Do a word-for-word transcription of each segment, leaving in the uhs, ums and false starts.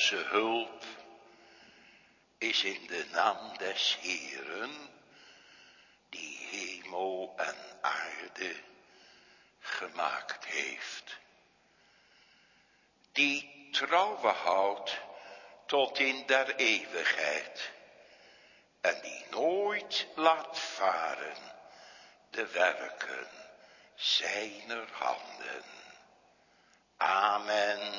Onze hulp is in de naam des Heeren, die hemel en aarde gemaakt heeft. Die trouwe houdt tot in der eeuwigheid en die nooit laat varen de werken zijner handen. Amen.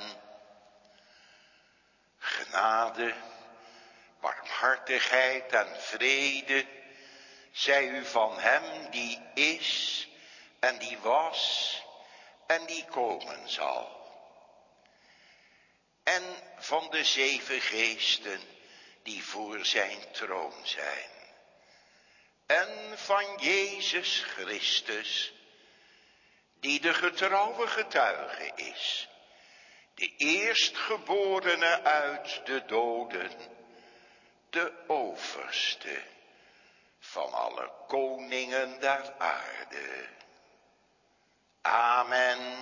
Genade, barmhartigheid en vrede zij u van hem die is en die was en die komen zal. En van de zeven geesten die voor zijn troon zijn. En van Jezus Christus, die de getrouwe getuige is, de eerstgeborene uit de doden, de overste van alle koningen der aarde. Amen.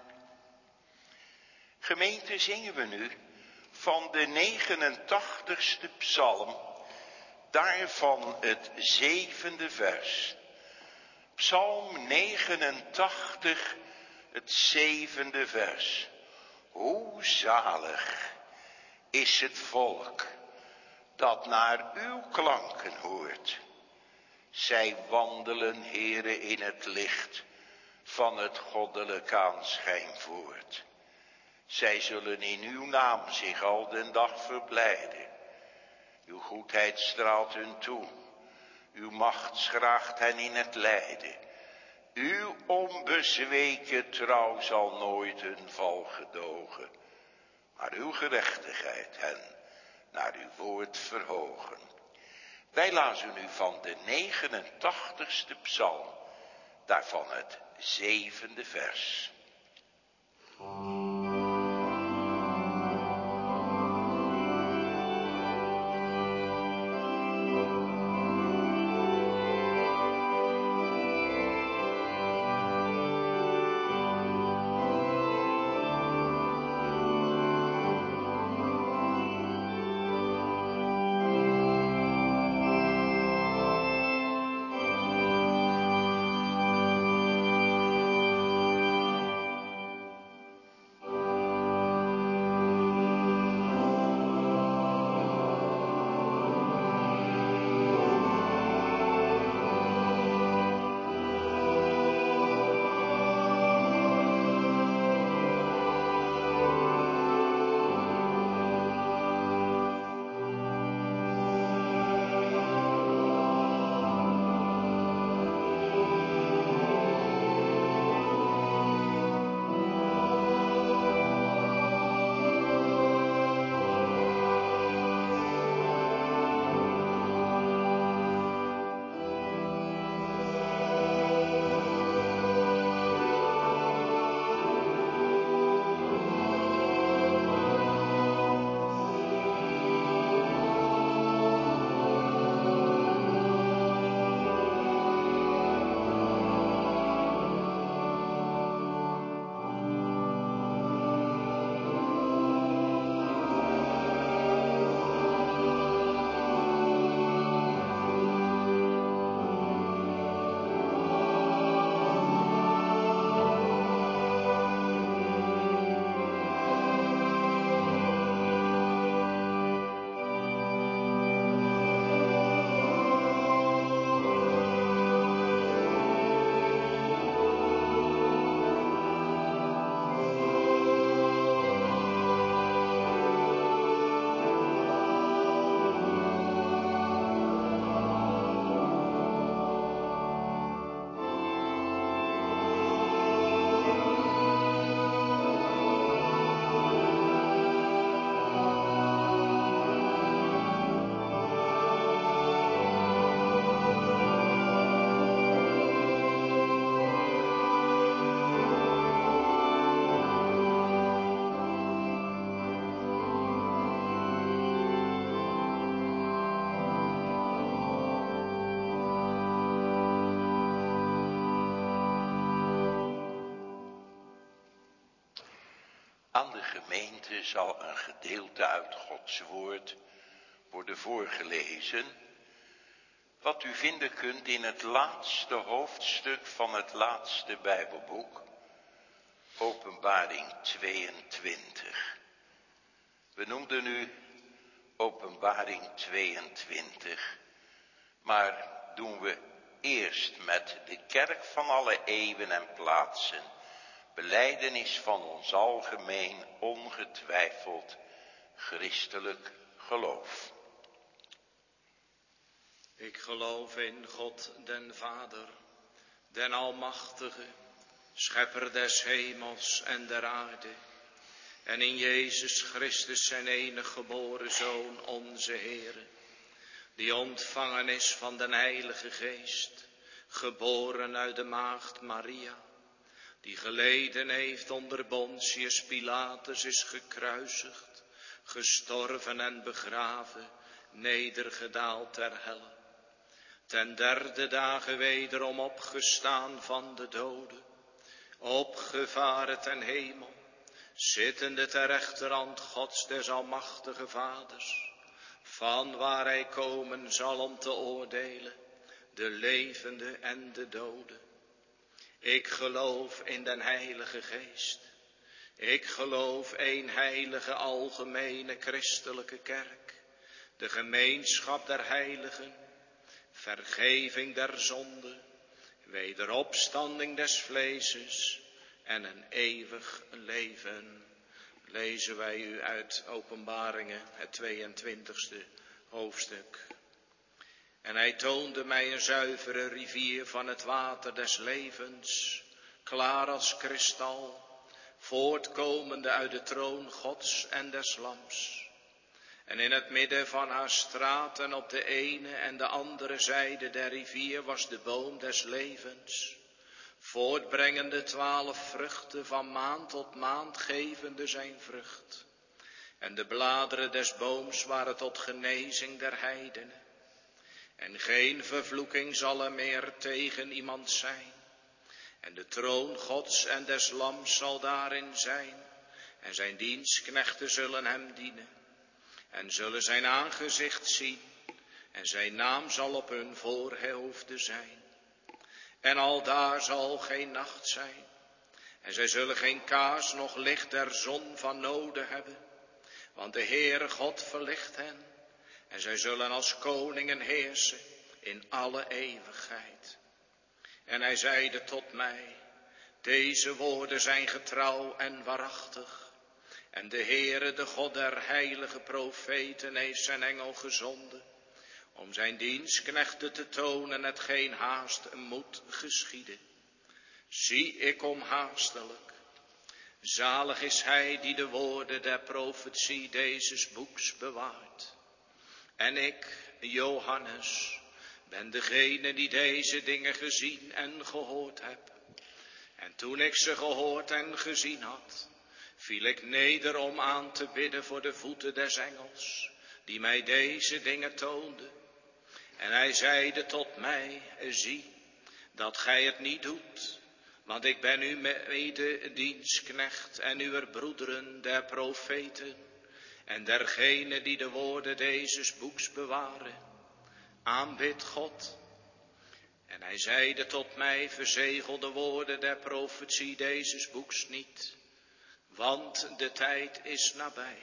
Gemeente, zingen we nu van de negenentachtigste psalm, daarvan het zevende vers. Psalm negenentachtig, het zevende vers. Hoe zalig is het volk dat naar uw klanken hoort. Zij wandelen, Heere, in het licht van het goddelijk aanschijn voort. Zij zullen in uw naam zich al den dag verblijden. Uw goedheid straalt hun toe. Uw macht schraagt hen in het lijden. Uw onbezweken trouw zal nooit hun val gedogen. Maar uw gerechtigheid hen naar uw woord verhogen. Wij lazen nu van de negenentachtigste psalm, daarvan het zevende vers. Aan de gemeente zal een gedeelte uit Gods woord worden voorgelezen, wat u vinden kunt in het laatste hoofdstuk van het laatste Bijbelboek, Openbaring tweeëntwintig. We noemden nu Openbaring tweeëntwintig, maar doen we eerst met de kerk van alle eeuwen en plaatsen, belijdenis van ons algemeen, ongetwijfeld christelijk geloof. Ik geloof in God den Vader, den Almachtige, Schepper des hemels en der aarde, en in Jezus Christus zijn enig geboren Zoon, onze Heere, die ontvangen is van den Heilige Geest, geboren uit de maagd Maria, die geleden heeft onder Pontius Pilatus, is gekruisigd, gestorven en begraven, nedergedaald ter helle. Ten derde dagen wederom opgestaan van de doden, opgevaren ten hemel, zittende ter rechterhand Gods des almachtige Vaders, van waar hij komen zal om te oordelen, de levende en de doden. Ik geloof in den Heilige Geest. Ik geloof één heilige algemene christelijke kerk, de gemeenschap der heiligen, vergeving der zonde, wederopstanding des vleeses en een eeuwig leven. Lezen wij u uit Openbaringen, het tweeëntwintigste hoofdstuk. En hij toonde mij een zuivere rivier van het water des levens, klaar als kristal, voortkomende uit de troon Gods en des Lams. En in het midden van haar straat en op de ene en de andere zijde der rivier was de boom des levens, voortbrengende twaalf vruchten, van maand tot maand gevende zijn vrucht. En de bladeren des booms waren tot genezing der heidenen. En geen vervloeking zal er meer tegen iemand zijn. En de troon Gods en des Lams zal daarin zijn, en zijn dienstknechten zullen hem dienen. En zullen zijn aangezicht zien, en zijn naam zal op hun voorhoofden zijn. En aldaar zal geen nacht zijn, en zij zullen geen kaars noch licht der zon van noden hebben, want de Heere God verlicht hen, en zij zullen als koningen heersen in alle eeuwigheid. En hij zeide tot mij, deze woorden zijn getrouw en waarachtig. En de Heere, de God der heilige profeten, heeft zijn engel gezonden, om zijn dienstknechten te tonen hetgeen haast moet geschieden. Zie, ik kom haastelijk. Zalig is hij die de woorden der profetie dezes boeks bewaart. En ik, Johannes, ben degene die deze dingen gezien en gehoord heb. En toen ik ze gehoord en gezien had, viel ik neder om aan te bidden voor de voeten des engels, die mij deze dingen toonde. En hij zeide tot mij, zie, dat gij het niet doet, want ik ben uw mededienstknecht en uw broederen der profeten, en dergenen die de woorden dezes boeks bewaren. Aanbid God. En hij zeide tot mij, verzegel de woorden der profetie dezes boeks niet, want de tijd is nabij.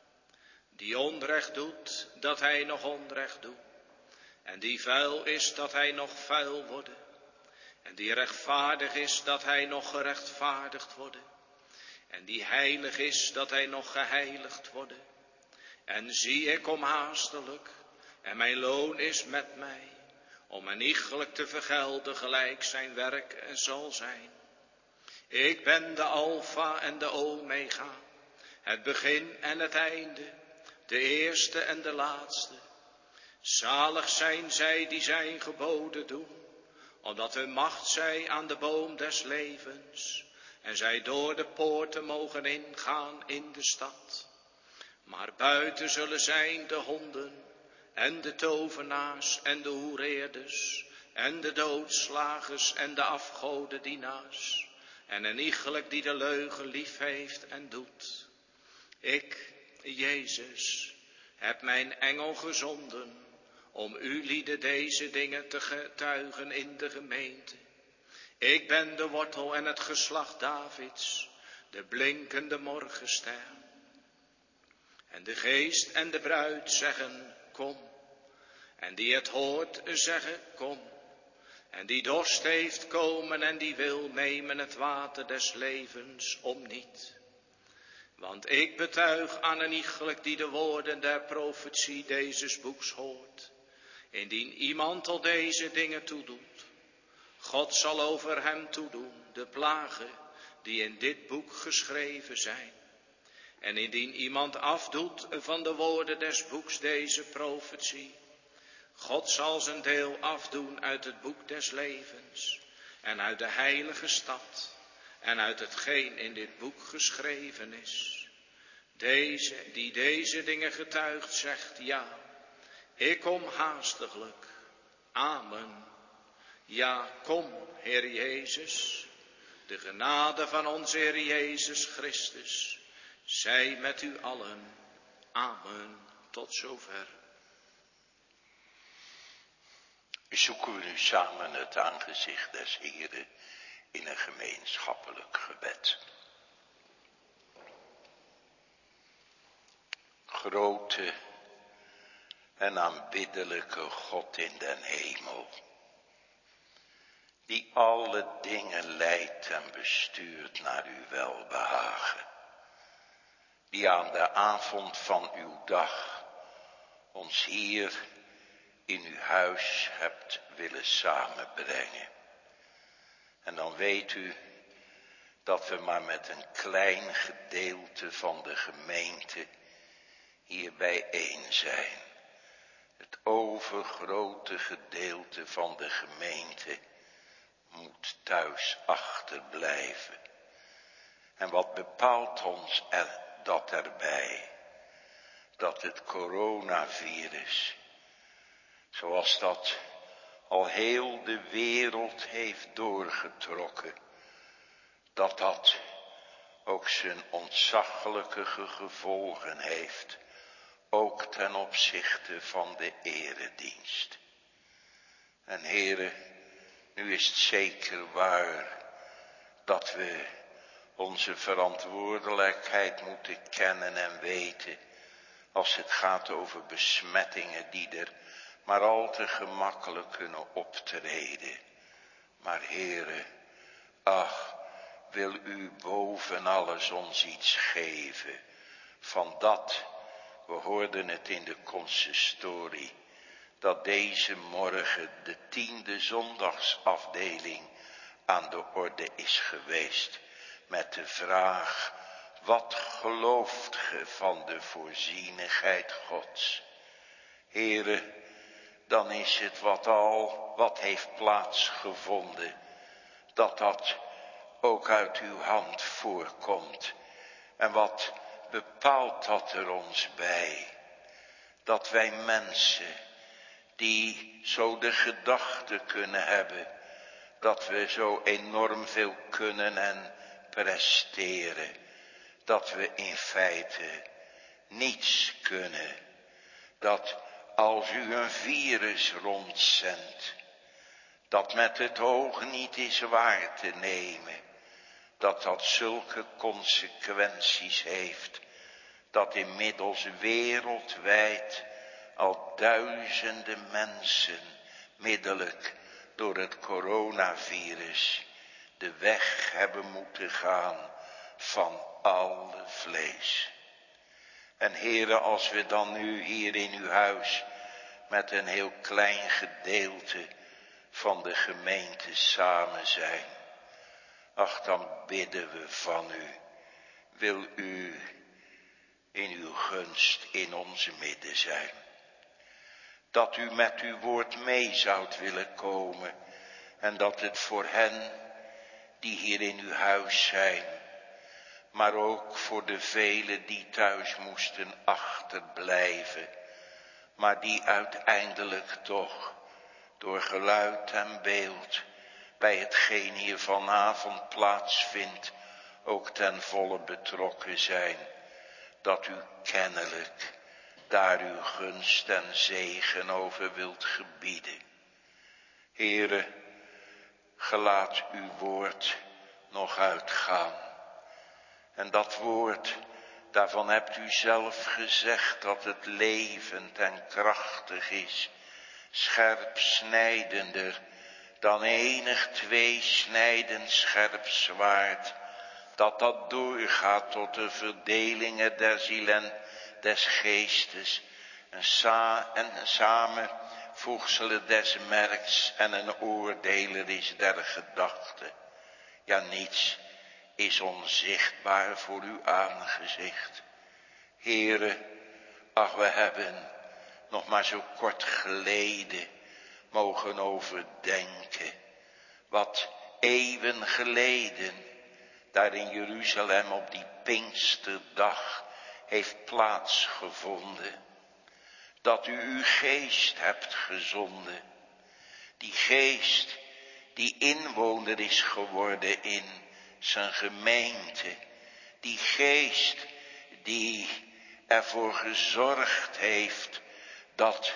Die onrecht doet, dat hij nog onrecht doet. En die vuil is, dat hij nog vuil worden. En die rechtvaardig is, dat hij nog gerechtvaardigd worden. En die heilig is, dat hij nog geheiligd worden. En zie, ik kom haastelijk, en mijn loon is met mij, om een iegelijk te vergelden gelijk zijn werk zal zijn. Ik ben de Alpha en de Omega, het begin en het einde, de eerste en de laatste. Zalig zijn zij die zijn geboden doen, omdat hun macht zij aan de boom des levens, en zij door de poorten mogen ingaan in de stad. Maar buiten zullen zijn de honden, en de tovenaars, en de hoereerders, en de doodslagers, en de afgodendienaars, en een iegelijk die de leugen lief heeft en doet. Ik, Jezus, heb mijn engel gezonden om u lieden deze dingen te getuigen in de gemeente. Ik ben de wortel en het geslacht Davids, de blinkende morgenster. En de geest en de bruid zeggen, kom. En die het hoort zeggen, kom. En die dorst heeft, komen en die wil nemen het water des levens om niet. Want ik betuig aan een iegelijk die de woorden der profetie dezes boeks hoort. Indien iemand tot deze dingen toedoet, God zal over hem toedoen de plagen die in dit boek geschreven zijn. En indien iemand afdoet van de woorden des boeks deze profetie, God zal zijn deel afdoen uit het boek des levens en uit de heilige stad en uit hetgeen in dit boek geschreven is. Deze, die deze dingen getuigt, zegt ja, ik kom haastiglijk. Amen. Ja, kom, Heer Jezus. De genade van onze Heer Jezus Christus zij met u allen. Amen. Tot zover. Zoeken we nu samen het aangezicht des Heren in een gemeenschappelijk gebed. Grote en aanbiddelijke God in den hemel, die alle dingen leidt en bestuurt naar uw welbehagen, die aan de avond van uw dag ons hier in uw huis hebt willen samenbrengen. En dan weet u dat we maar met een klein gedeelte van de gemeente hier bijeen zijn. Het overgrote gedeelte van de gemeente moet thuis achterblijven. En wat bepaalt ons er dat erbij? Dat het coronavirus, zoals dat al heel de wereld heeft doorgetrokken, dat dat ook zijn ontzaglijke gevolgen heeft, ook ten opzichte van de eredienst. En heren, nu is het zeker waar dat we onze verantwoordelijkheid moeten kennen en weten als het gaat over besmettingen die er maar al te gemakkelijk kunnen optreden. Maar heren, ach, wil u boven alles ons iets geven van dat, we hoorden het in de consistorie, dat deze morgen de tiende zondagsafdeling aan de orde is geweest met de vraag, wat gelooft ge van de voorzienigheid Gods? Heren, dan is het wat al, wat heeft plaatsgevonden, dat dat ook uit uw hand voorkomt. En wat bepaalt dat er ons bij? Dat wij mensen die zo de gedachte kunnen hebben, dat we zo enorm veel kunnen en presteren, dat we in feite niets kunnen. Dat als u een virus rondzendt, dat met het oog niet is waar te nemen, dat dat zulke consequenties heeft, dat inmiddels wereldwijd al duizenden mensen middelijk door het coronavirus de weg hebben moeten gaan van alle vlees. En heren, als we dan nu hier in uw huis met een heel klein gedeelte van de gemeente samen zijn, ach, dan bidden we van u, wil u in uw gunst in onze midden zijn. Dat u met uw woord mee zoudt willen komen en dat het voor hen die hier in uw huis zijn, maar ook voor de velen die thuis moesten achterblijven, maar die uiteindelijk toch door geluid en beeld bij hetgeen hier vanavond plaatsvindt ook ten volle betrokken zijn. dat u kennelijk daar uw gunst en zegen over wilt gebieden. Heere, gelaat uw woord nog uitgaan. En dat woord, daarvan hebt u zelf gezegd dat het levend en krachtig is, scherp snijdender dan enig tweesnijdend scherp zwaard, dat dat doorgaat tot de verdelingen der ziel en des geestes, en, sa en samenvoegselen des merks en een oordeler is der gedachten. Ja, niets is onzichtbaar voor uw aangezicht. Heere, ach, we hebben nog maar zo kort geleden mogen overdenken wat eeuwen geleden daar in Jeruzalem op die Pinksterdag heeft plaatsgevonden. Dat u uw geest hebt gezonden. Die geest die inwoner is geworden in zijn gemeente. Die geest die ervoor gezorgd heeft dat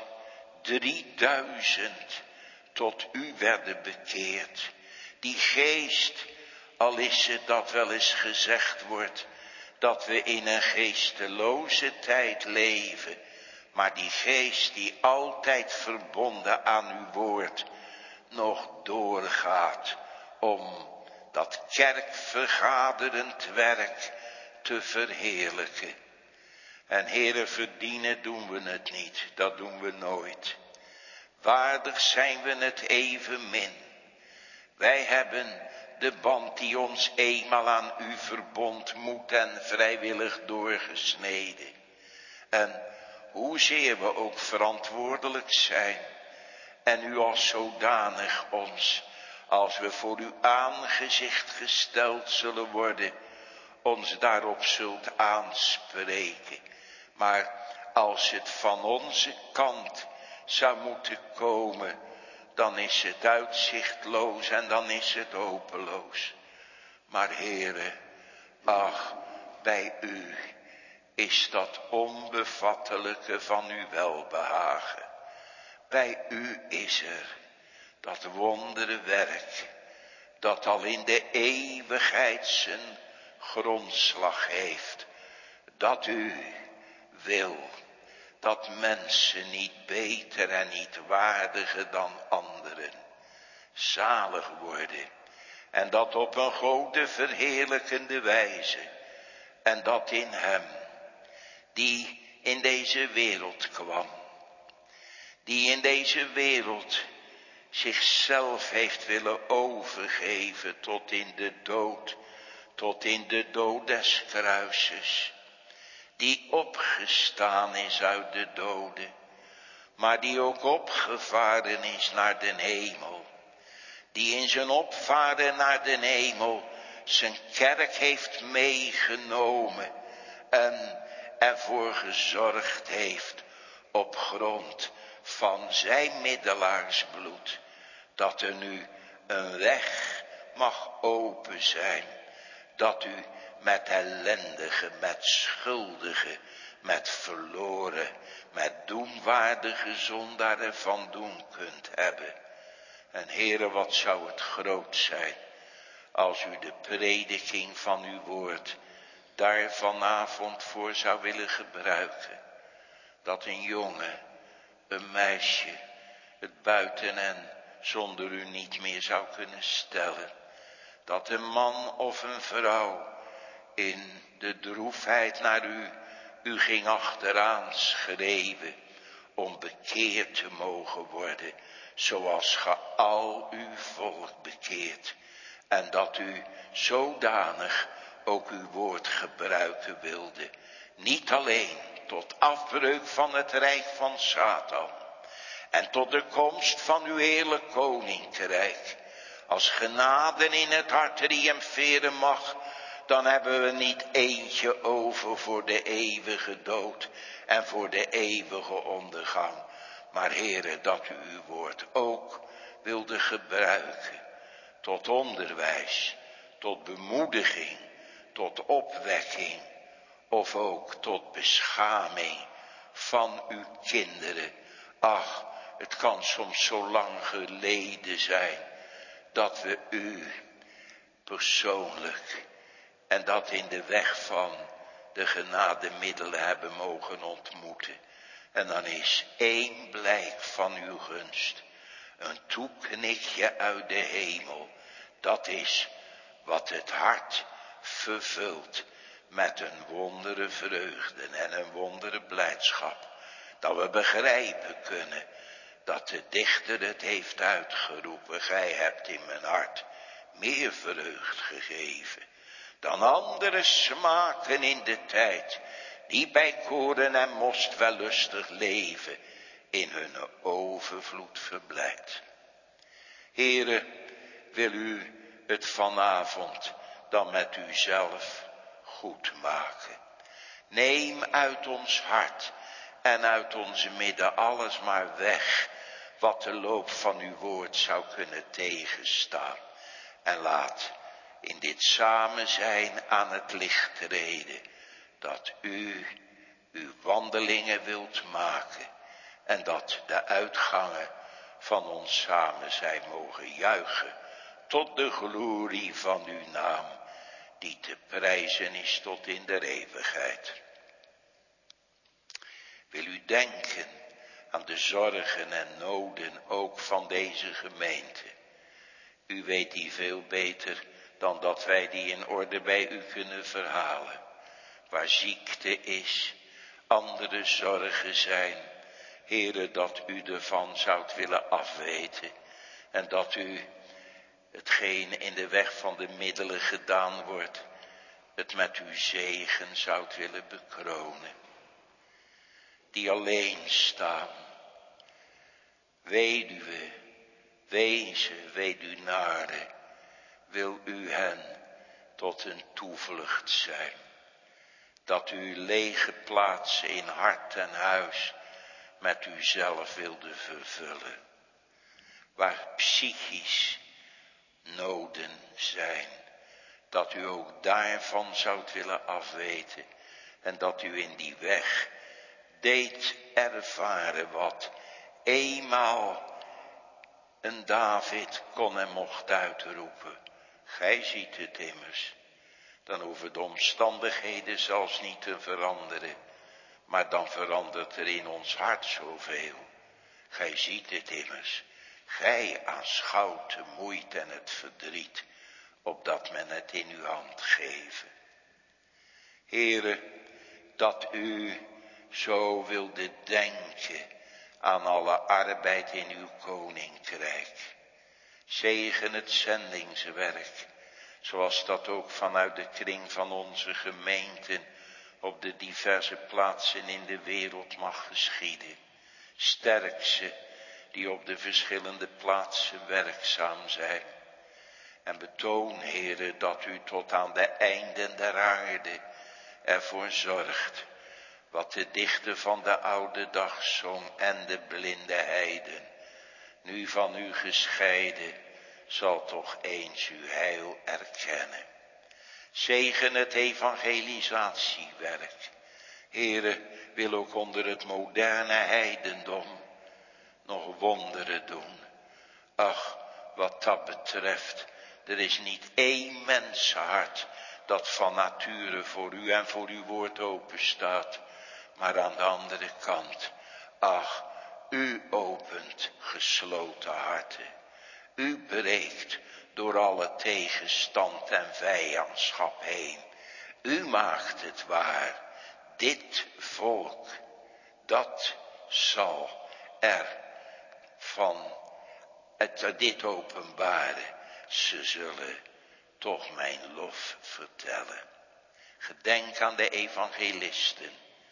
drieduizend tot u werden bekeerd. Die geest, al is het dat wel eens gezegd wordt, dat we in een geesteloze tijd leven, maar die geest die altijd verbonden aan uw woord nog doorgaat om dat kerkvergaderend werk te verheerlijken. En Heere, verdienen doen we het niet, dat doen we nooit. Waardig zijn we het evenmin. Wij hebben de band die ons eenmaal aan u verbond moet en vrijwillig doorgesneden. En hoezeer we ook verantwoordelijk zijn en u als zodanig ons, als we voor uw aangezicht gesteld zullen worden, ons daarop zult aanspreken. Maar als het van onze kant zou moeten komen, dan is het uitzichtloos en dan is het hopeloos. Maar Heere, ach, bij u is dat onbevattelijke van uw welbehagen. Bij u is er dat wonderwerk, dat al in de eeuwigheid zijn grondslag heeft. Dat u wil dat mensen niet beter en niet waardiger dan anderen zalig worden. En dat op een gode verheerlijkende wijze. En dat in hem, die in deze wereld kwam. Die in deze wereld zichzelf heeft willen overgeven tot in de dood. Tot in de dood des kruises. Die opgestaan is uit de doden. Maar die ook opgevaren is naar den hemel. Die in zijn opvaren naar den hemel zijn kerk heeft meegenomen. En ervoor gezorgd heeft op grond van zijn middelaarsbloed. Dat er nu een weg mag open zijn. Dat u met ellendigen, met schuldigen, met verloren, met doenwaardige zondaren van doen kunt hebben. En Heere, wat zou het groot zijn als u de prediking van uw woord daar vanavond voor zou willen gebruiken. Dat een jongen, een meisje, het buiten en zonder u niet meer zou kunnen stellen. Dat een man of een vrouw in de droefheid naar u, u ging achteraan schreeuwen om bekeerd te mogen worden, zoals ge al uw volk bekeert. En dat u zodanig ook uw woord gebruiken wilde, niet alleen tot afbreuk van het rijk van Satan en tot de komst van uw heerlijk koninkrijk. Als genade in het hart triomferen mag, dan hebben we niet eentje over voor de eeuwige dood en voor de eeuwige ondergang. Maar Heere, dat u uw woord ook wilde gebruiken tot onderwijs, tot bemoediging, tot opwekking. of ook tot beschaming van uw kinderen. Ach, het kan soms zo lang geleden zijn dat we u persoonlijk en dat in de weg van de genademiddelen hebben mogen ontmoeten. En dan is één blijk van uw gunst, een toeknikje uit de hemel. Dat is wat het hart vervult met een wondere vreugde en een wondere blijdschap. Dat we begrijpen kunnen dat de dichter het heeft uitgeroepen. Gij hebt in mijn hart meer vreugd gegeven dan andere smaken in de tijd, die bij koren en most wellustig leven, in hun overvloed verblijdt. Heere, wil u het vanavond dan met uzelf goed maken. Neem uit ons hart en uit onze midden alles maar weg wat de loop van uw woord zou kunnen tegenstaan. En laat in dit samen zijn aan het licht treden dat u uw wandelingen wilt maken en dat de uitgangen van ons samen zijn mogen juichen tot de glorie van uw naam, die te prijzen is tot in de eeuwigheid. Wil u denken aan de zorgen en noden ook van deze gemeente. U weet die veel beter dan dat wij die in orde bij u kunnen verhalen. Waar ziekte is, andere zorgen zijn. Heere, dat u ervan zoudt willen afweten. En dat u hetgeen in de weg van de middelen gedaan wordt, het met uw zegen zoudt willen bekronen. Die alleen staan, weduwe, wezen, weduwnaren, wil u hen tot een toevlucht zijn. Dat u lege plaatsen in hart en huis met uzelf wilde vervullen. Waar psychisch noden zijn, dat u ook daarvan zoudt willen afweten. En dat u in die weg deed ervaren wat eenmaal een David kon en mocht uitroepen. Gij ziet het immers. Dan hoeven de omstandigheden zelfs niet te veranderen. Maar dan verandert er in ons hart zoveel. Gij ziet het immers. Gij aanschouwt de moeite en het verdriet, opdat men het in uw hand geven. Heere, dat u zo wilde denken aan alle arbeid in uw koninkrijk. Zegen het zendingswerk, zoals dat ook vanuit de kring van onze gemeenten op de diverse plaatsen in de wereld mag geschieden. Sterk ze die op de verschillende plaatsen werkzaam zijn. En betoon, Heere, dat u tot aan de einden der aarde ervoor zorgt, wat de dichter van de oude dag zong en de blinde heiden. Nu van u gescheiden, zal toch eens uw heil erkennen. Zegen het evangelisatiewerk. Heere, wil ook onder het moderne heidendom nog wonderen doen. Ach, wat dat betreft, er is niet één mensenhart dat van nature voor u en voor uw woord open staat. Maar aan de andere kant, ach, u opent gesloten harten. U breekt door alle tegenstand en vijandschap heen. U maakt het waar. Dit volk, dat zal er van het, dit openbaren. Ze zullen toch mijn lof vertellen. Gedenk aan de evangelisten.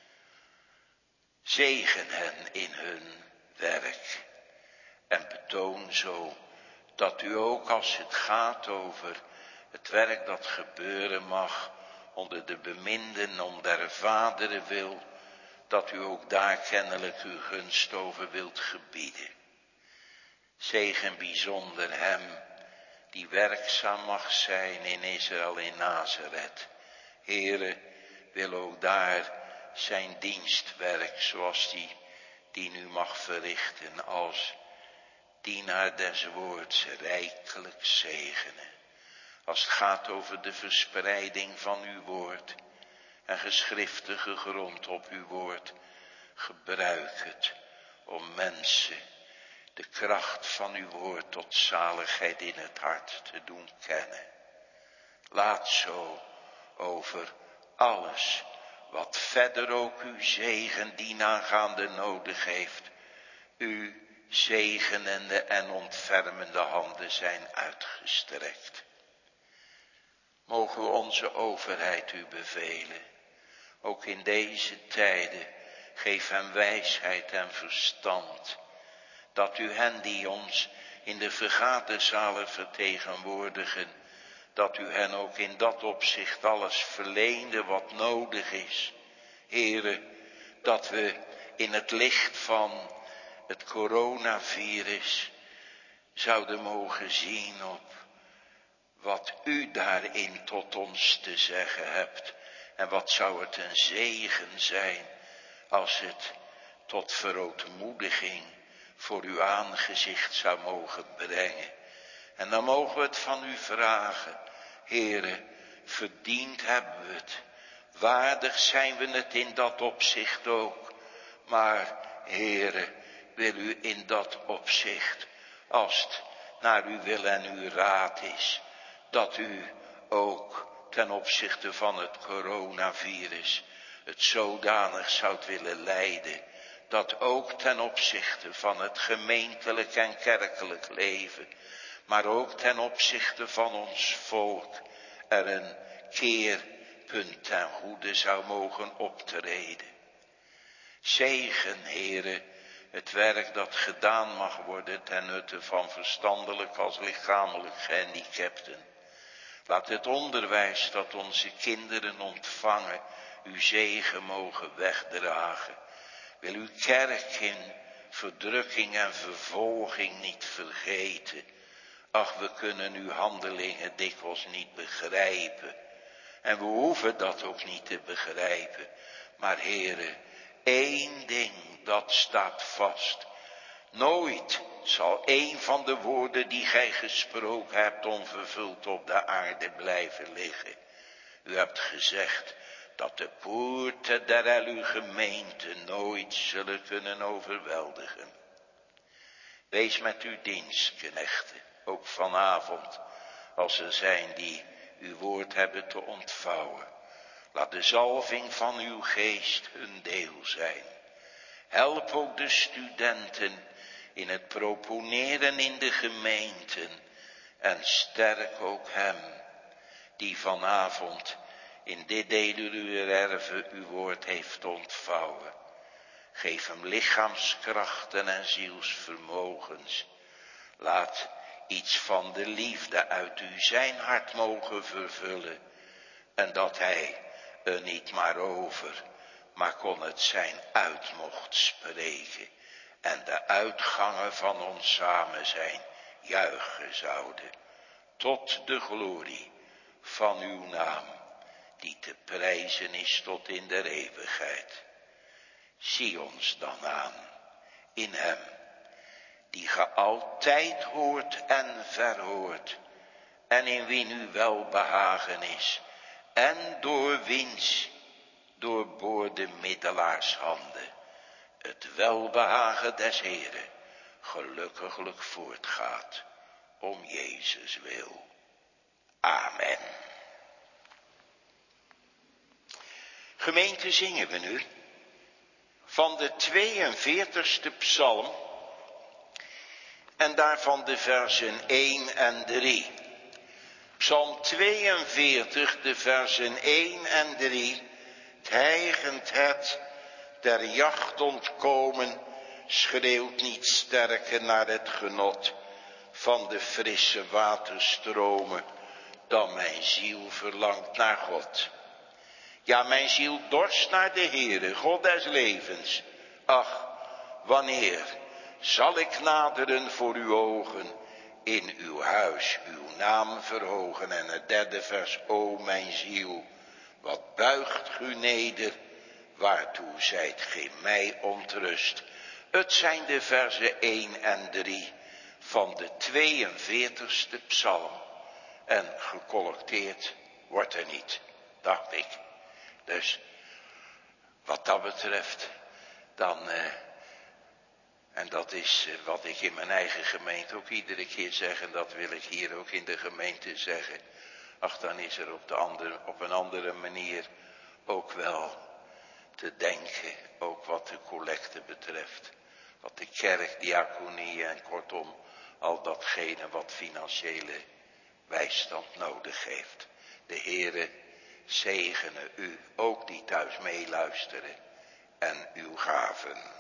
Zegen hen in hun werk. En betoon zo dat u ook als het gaat over het werk dat gebeuren mag onder de beminden om der vaderen wil, dat u ook daar kennelijk uw gunst over wilt gebieden. Zegen bijzonder hem die werkzaam mag zijn in Israël in Nazareth. Heere, wil ook daar zijn dienstwerk, zoals die, die nu mag verrichten, als dienaar des woords rijkelijk zegenen. Als het gaat over de verspreiding van uw woord en geschriftige grond op uw woord, gebruik het om mensen de kracht van uw woord tot zaligheid in het hart te doen kennen. Laat zo over alles wat verder ook uw zegen dienaangaande nodig heeft, uw zegenende en ontfermende handen zijn uitgestrekt. Mogen we onze overheid u bevelen, ook in deze tijden, geef hen wijsheid en verstand, dat u hen die ons in de vergaderzalen vertegenwoordigen, dat u hen ook in dat opzicht alles verleende wat nodig is. Heere, dat we in het licht van het coronavirus zouden mogen zien op wat u daarin tot ons te zeggen hebt. En wat zou het een zegen zijn als het tot verootmoediging voor uw aangezicht zou mogen brengen. En dan mogen we het van u vragen. Heere, verdiend hebben we het. Waardig zijn we het in dat opzicht ook. Maar, Heere, wil u in dat opzicht, als het naar uw wil en uw raad is, dat u ook ten opzichte van het coronavirus het zodanig zoudt willen leiden, dat ook ten opzichte van het gemeentelijk en kerkelijk leven, maar ook ten opzichte van ons volk, er een keerpunt ten goede zou mogen optreden. Zegen, Heere, het werk dat gedaan mag worden ten nutte van verstandelijk als lichamelijk gehandicapten. Laat het onderwijs dat onze kinderen ontvangen, uw zegen mogen wegdragen. Wil uw kerk in verdrukking en vervolging niet vergeten. Ach, we kunnen uw handelingen dikwijls niet begrijpen. En we hoeven dat ook niet te begrijpen. Maar Heere, één ding, dat staat vast. Nooit zal een van de woorden die gij gesproken hebt onvervuld op de aarde blijven liggen. U hebt gezegd dat de poorten der uw gemeente nooit zullen kunnen overweldigen. Wees met uw dienstknechten, ook vanavond, als er zijn die uw woord hebben te ontvouwen. Laat de zalving van uw geest hun deel zijn. Help ook de studenten in het proponeren in de gemeenten. En sterk ook hem die vanavond in dit deel uw erven uw woord heeft ontvouwen. Geef hem lichaamskrachten en zielsvermogens. Laat iets van de liefde uit u zijn hart mogen vervullen. En dat hij er niet maar over, maar kon het zijn uit mocht spreken. En de uitgangen van ons samen zijn juichen zouden. Tot de glorie van uw naam, die te prijzen is tot in der eeuwigheid. Zie ons dan aan in hem, die ge altijd hoort en verhoort, en in wie nu welbehagen is, en door wiens doorboorde middelaarshanden het welbehagen des Heeren gelukkiglijk voortgaat, om Jezus wil. Amen. Gemeente, zingen we nu van de tweeënveertigste psalm en daarvan de versen één en drie. Psalm tweeënveertig, de versen één en drie. Het hijgend het der jacht ontkomen, schreeuwt niet sterker naar het genot van de frisse waterstromen, dan mijn ziel verlangt naar God. Ja, mijn ziel dorst naar de Heere, God des levens. Ach, wanneer zal ik naderen voor uw ogen, in uw huis uw naam verhogen. En het derde vers, o mijn ziel, Wat buigt u neder, waartoe zijt gij mij ontrust. Het zijn de verzen één en drie van de tweeënveertigste psalm. En gecollecteerd wordt er niet, dacht ik. Dus wat dat betreft, dan, eh, en dat is eh, wat ik in mijn eigen gemeente ook iedere keer zeg, en dat wil ik hier ook in de gemeente zeggen. Ach, dan is er op, de andere, op een andere manier ook wel te denken, ook wat de collecte betreft. Wat de kerk, diaconie en kortom, al datgene wat financiële bijstand nodig heeft. De Heere zegene u, ook die thuis meeluisteren, en uw gaven.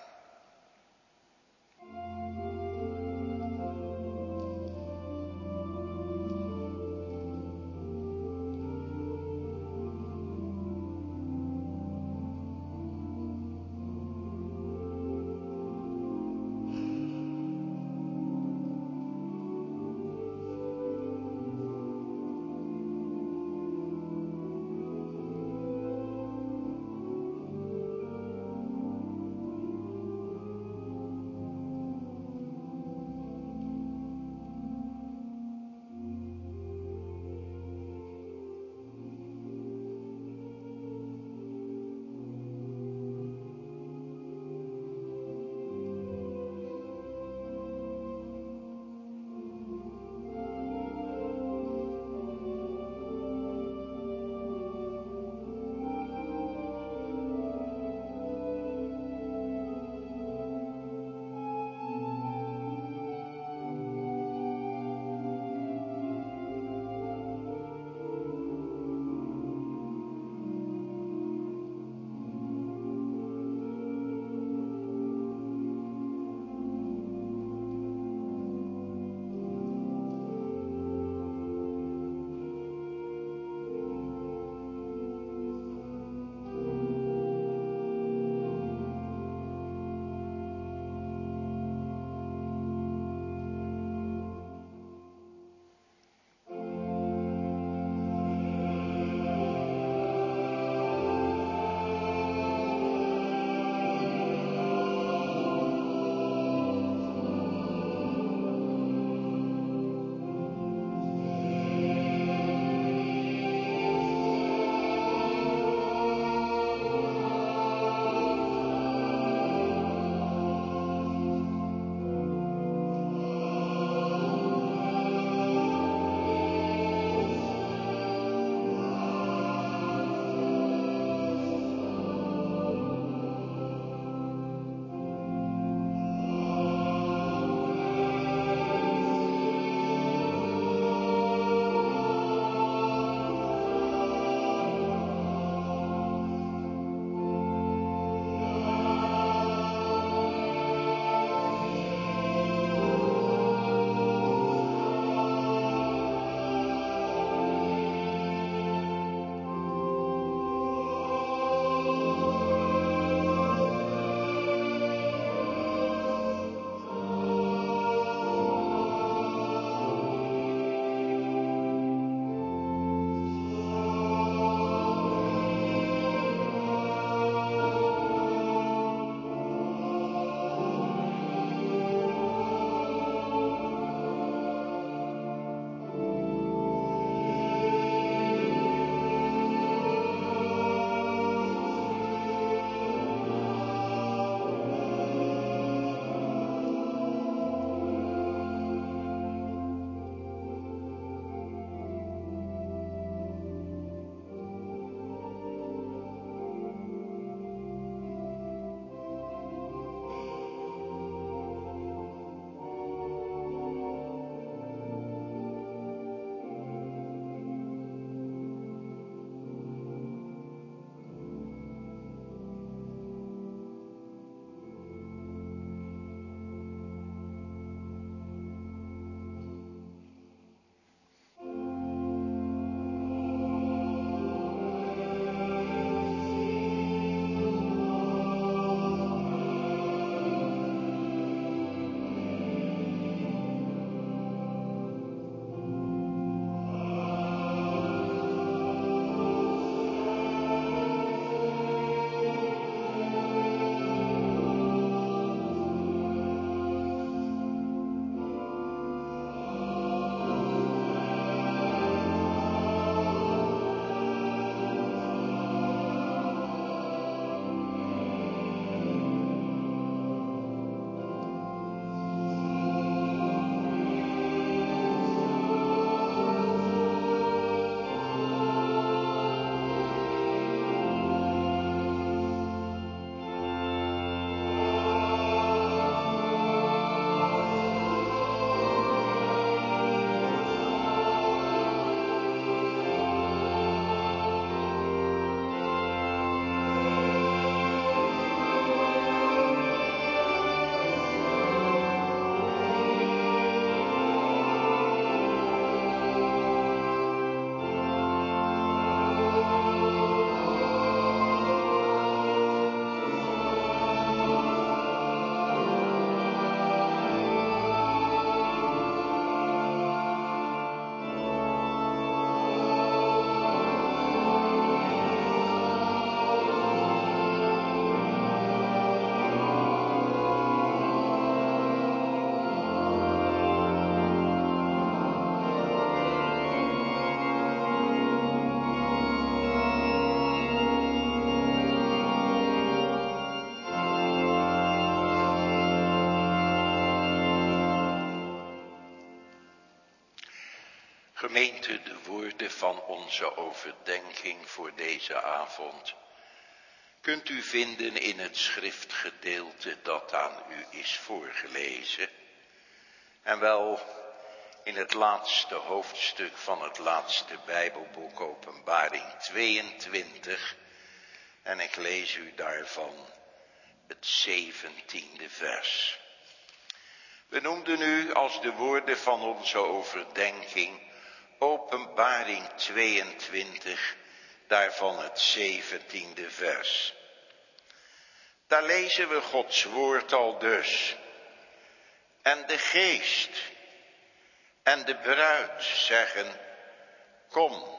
Gemeente, de woorden van onze overdenking voor deze avond kunt u vinden in het schriftgedeelte dat aan u is voorgelezen. En wel in het laatste hoofdstuk van het laatste Bijbelboek, Openbaring tweeëntwintig. En ik lees u daarvan het zeventiende vers. We noemden u als de woorden van onze overdenking Openbaring tweeëntwintig, daarvan het zeventiende vers. Daar lezen we Gods woord al dus. En de geest en de bruid zeggen, kom.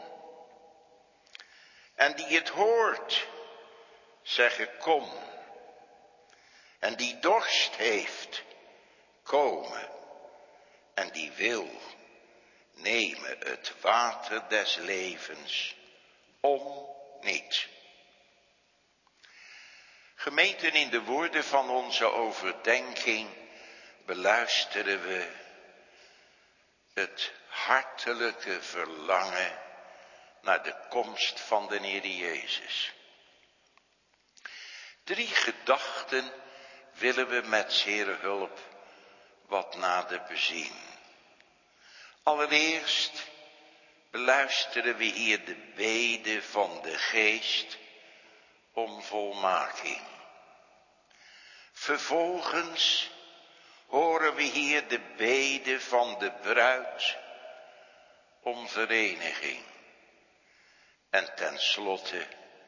En die het hoort, zeggen, kom. En die dorst heeft, komen. En die wil, nemen het water des levens om niet. Gemeenten, in de woorden van onze overdenking beluisteren we het hartelijke verlangen naar de komst van de Heer Jezus. Drie gedachten willen we met zere hulp wat nader bezien. Allereerst beluisteren we hier de bede van de geest om volmaking. Vervolgens horen we hier de bede van de bruid om vereniging. En tenslotte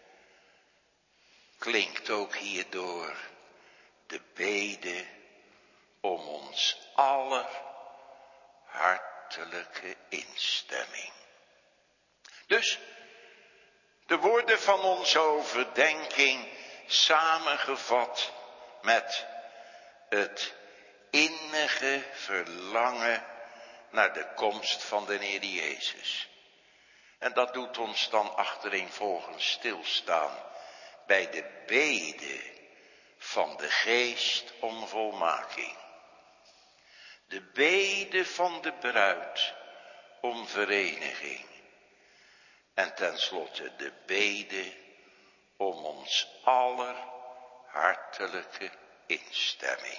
klinkt ook hierdoor de bede om ons aller hartelijke instemming. Dus de woorden van onze overdenking samengevat met het innige verlangen naar de komst van de Heer Jezus. En dat doet ons dan achtereenvolgens stilstaan bij de bede van de geest om volmaking. De bede van de bruid om vereniging. En tenslotte de bede om ons aller hartelijke instemming.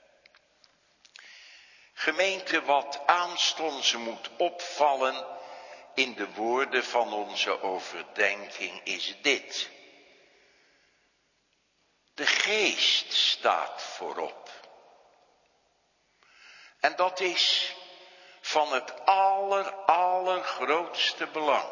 Gemeente, wat aanstonds moet opvallen in de woorden van onze overdenking is dit. De geest staat voorop. En dat is van het aller, allergrootste belang.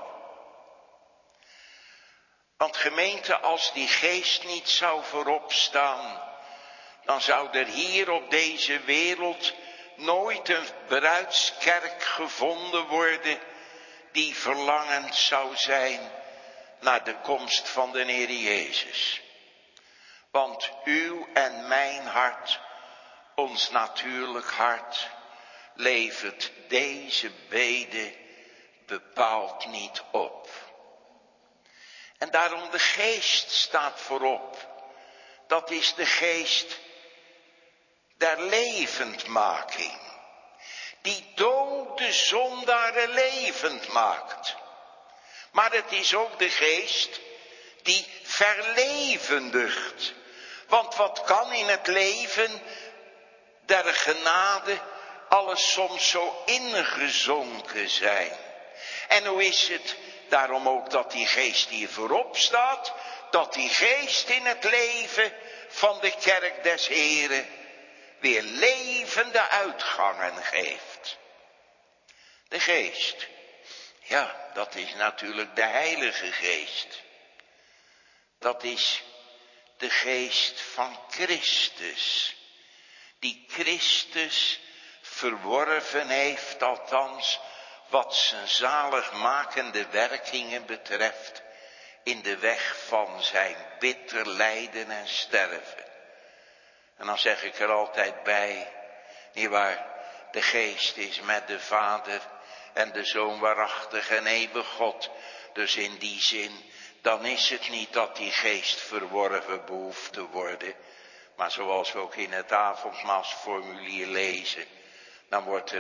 Want gemeente, als die geest niet zou voorop staan, dan zou er hier op deze wereld nooit een bruidskerk gevonden worden die verlangend zou zijn naar de komst van de Heer Jezus. Want uw en mijn hart, ons natuurlijk hart, levert deze bede bepaald niet op. En daarom de geest staat voorop. Dat is de geest der levendmaking. Die dode zondaren levend maakt. Maar het is ook de geest die verlevendigt. Want wat kan in het leven der genade alles soms zo ingezonken zijn. En hoe is het daarom ook dat die geest hier voorop staat, dat die geest in het leven van de kerk des Heren weer levende uitgangen geeft. De geest, ja, dat is natuurlijk de Heilige Geest. Dat is de geest van Christus, die Christus verworven heeft, althans wat zijn zaligmakende werkingen betreft, in de weg van zijn bitter lijden en sterven. En dan zeg ik er altijd bij, nietwaar, de geest is met de Vader en de Zoon waarachtig en eeuwig God. Dus in die zin, dan is het niet dat die geest verworven behoeft te worden. Maar zoals we ook in het avondmaalsformulier lezen, dan wordt er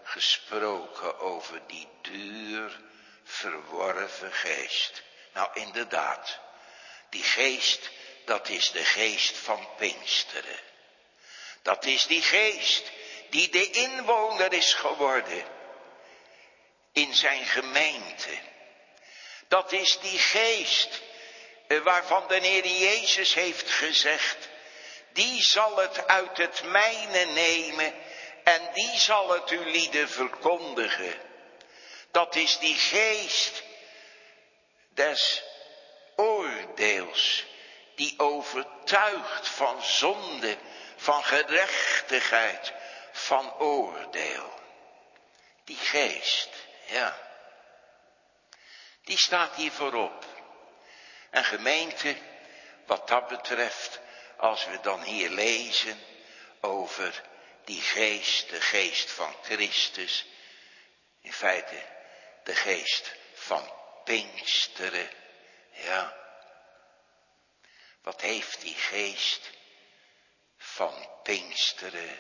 gesproken over die duur verworven geest. Nou inderdaad, die geest, dat is de geest van Pinksteren. Dat is die geest die de inwoner is geworden in zijn gemeente. Dat is die geest waarvan de Heer Jezus heeft gezegd, die zal het uit het mijne nemen en die zal het u lieden verkondigen. Dat is die geest des oordeels, die overtuigt van zonde, van gerechtigheid, van oordeel. Die geest, ja, die staat hier voorop. En gemeente, wat dat betreft, als we dan hier lezen over die geest, de geest van Christus, in feite de geest van Pinksteren, ja. Wat heeft die geest van Pinksteren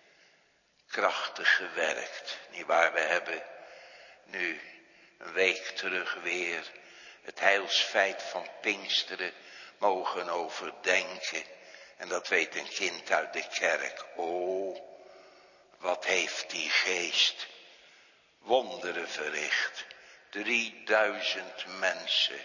krachtig gewerkt. Nietwaar, we hebben nu een week terug weer het heilsfeit van Pinksteren mogen overdenken. En dat weet een kind uit de kerk. Oh, wat heeft die geest wonderen verricht. Drieduizend mensen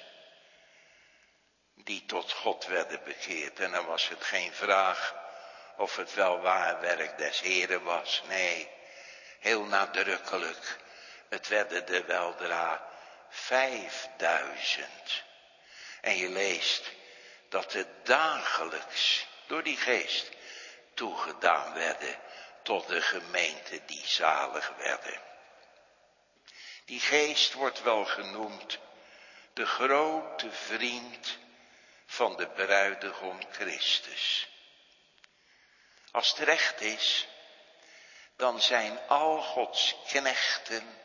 die tot God werden bekeerd. En dan was het geen vraag of het wel waar werk des Heren was. Nee, heel nadrukkelijk. Het werden er weldra vijfduizend. En je leest dat het dagelijks door die geest toegedaan werden tot de gemeente die zalig werden. Die geest wordt wel genoemd de grote vriend van de bruidegom Christus. Als het recht is, dan zijn al Gods knechten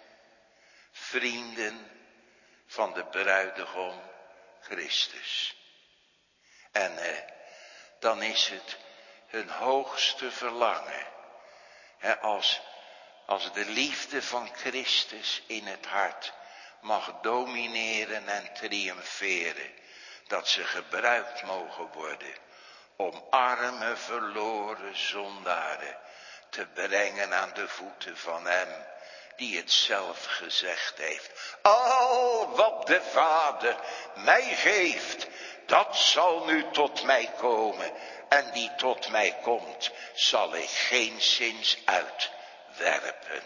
vrienden van de bruidegom Christus. En eh, dan is het hun hoogste verlangen, hè, als, als de liefde van Christus in het hart mag domineren en triomferen, dat ze gebruikt mogen worden om arme verloren zondaren te brengen aan de voeten van hem die het zelf gezegd heeft. Al wat de Vader mij geeft, dat zal nu tot mij komen. En die tot mij komt, zal ik geenszins uitwerpen.